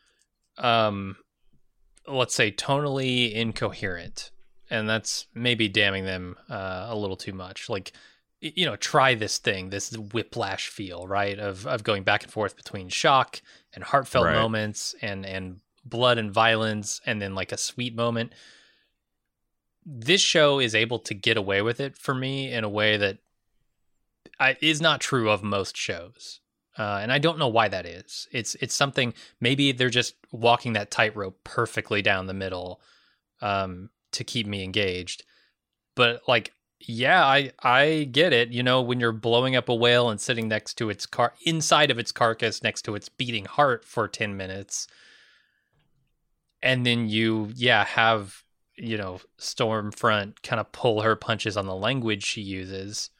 let's say, tonally incoherent, and that's maybe damning them a little too much. Like, try this whiplash feel, right? Of going back and forth between shock and heartfelt moments and blood and violence, and then like a sweet moment. This show is able to get away with it for me in a way that is not true of most shows. And I don't know why that is. It's something, maybe they're just walking that tightrope perfectly down the middle to keep me engaged. But like, Yeah, I get it. You know, when you're blowing up a whale and sitting next to its inside of its carcass, next to its beating heart for 10 minutes, and then you, have, Stormfront kind of pull her punches on the language she uses.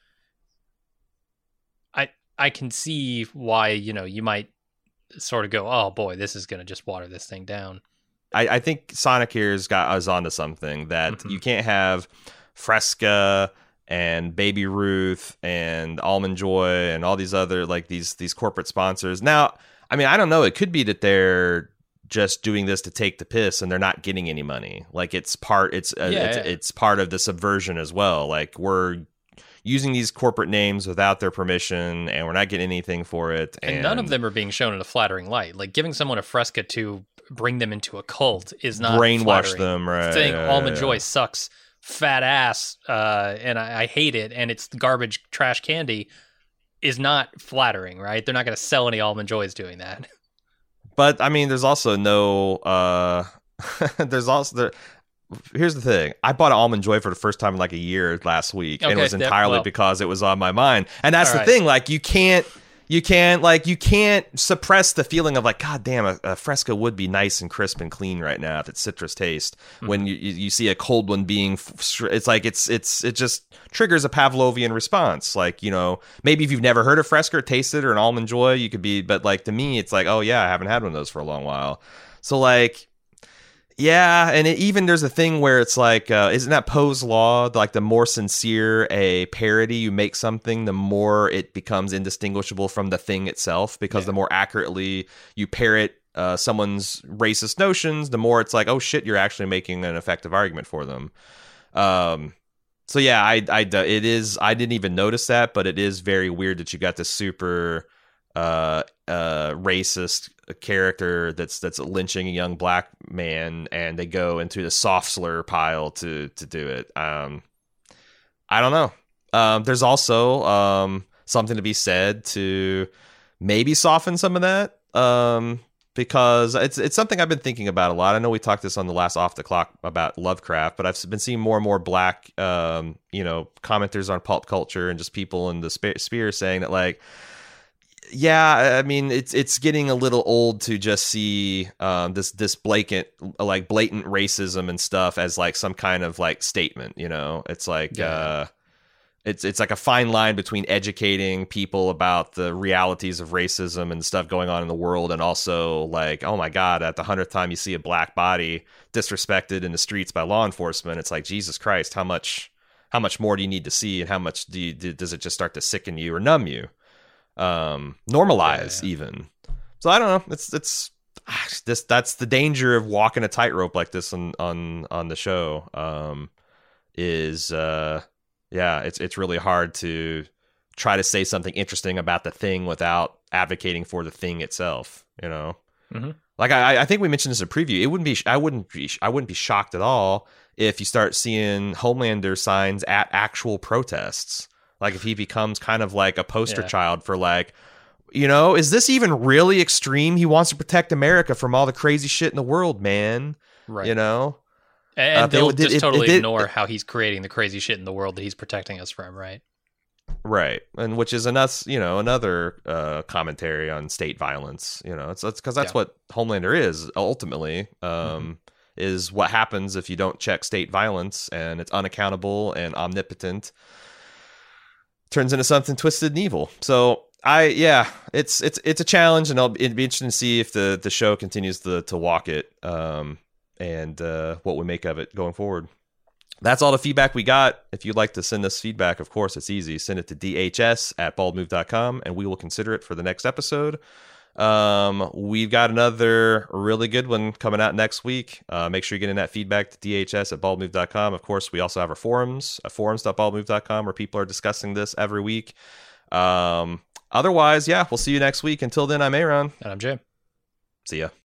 I can see why, you might sort of go, oh boy, this is going to just water this thing down. I think Sonic here has got us onto something that you can't have Fresca and Baby Ruth and Almond Joy and all these other like these corporate sponsors. Now, I mean, I don't know. It could be that they're just doing this to take the piss and they're not getting any money. Like it's part of the subversion as well. Like we're using these corporate names without their permission and we're not getting anything for it. And none of them are being shown in a flattering light. Like giving someone a Fresca to bring them into a cult is not brainwash flattering. them, right? Saying Almond Joy sucks fat ass and I hate it and it's garbage trash candy is not flattering, right? They're not going to sell any Almond Joys doing that. But I mean, there's also no here's the thing. I bought an Almond Joy for the first time in like a year last week, and it was entirely because it was on my mind. And that's the thing. Like you can't suppress the feeling of like, God damn, a Fresca would be nice and crisp and clean right now if it's citrus taste. When you see a cold one being, it's like it just triggers a Pavlovian response. Like, maybe if you've never heard of Fresca or tasted or an Almond Joy, you could be, but like to me, it's like, oh yeah, I haven't had one of those for a long while. So like, yeah, and even there's a thing where it's like, isn't that Poe's law? Like, the more sincere a parody you make something, the more it becomes indistinguishable from the thing itself. Because the more accurately you parrot someone's racist notions, the more it's like, oh shit, you're actually making an effective argument for them. So yeah, it is. I didn't even notice that, but it is very weird that you got this super racist character that's lynching a young black man, and they go into the soft slur pile to do it. I don't know. There's also something to be said to maybe soften some of that, because it's something I've been thinking about a lot. I know we talked this on the last Off the Clock about Lovecraft, but I've been seeing more and more black commenters on pulp culture and just people in the sphere saying that, like, yeah, I mean, it's getting a little old to just see this blatant racism and stuff as like some kind of like statement. It's like it's like a fine line between educating people about the realities of racism and stuff going on in the world, and also like, oh my God, at the 100th time you see a black body disrespected in the streets by law enforcement, it's like, Jesus Christ, how much more do you need to see, and how much does it just start to sicken you or numb you? Normalize even. So I don't know. It's that's the danger of walking a tightrope like this on the show. It's really hard to try to say something interesting about the thing without advocating for the thing itself. Like I think we mentioned this in a preview. I wouldn't be shocked at all if you start seeing Homelander signs at actual protests. Like if he becomes kind of like a poster child for like, is this even really extreme? He wants to protect America from all the crazy shit in the world, man. Right. And they'll just totally ignore how he's creating the crazy shit in the world that he's protecting us from, right? Right. And which is another commentary on state violence. It's because that's what Homelander is ultimately. Is what happens if you don't check state violence, and it's unaccountable and omnipotent. Turns into something twisted and evil. So it's a challenge, and it'd be interesting to see if the show continues to walk it, and what we make of it going forward. That's all the feedback we got. If you'd like to send us feedback, of course, it's easy. Send it to dhs@baldmove.com, and we will consider it for the next episode. We've got another really good one coming out next week. Make sure you're getting that feedback to dhs@baldmove.com. Of course, we also have our forums, forums.baldmove.com, where people are discussing this every week. Otherwise, we'll see you next week. Until then, I'm Aaron. And I'm Jim. See ya.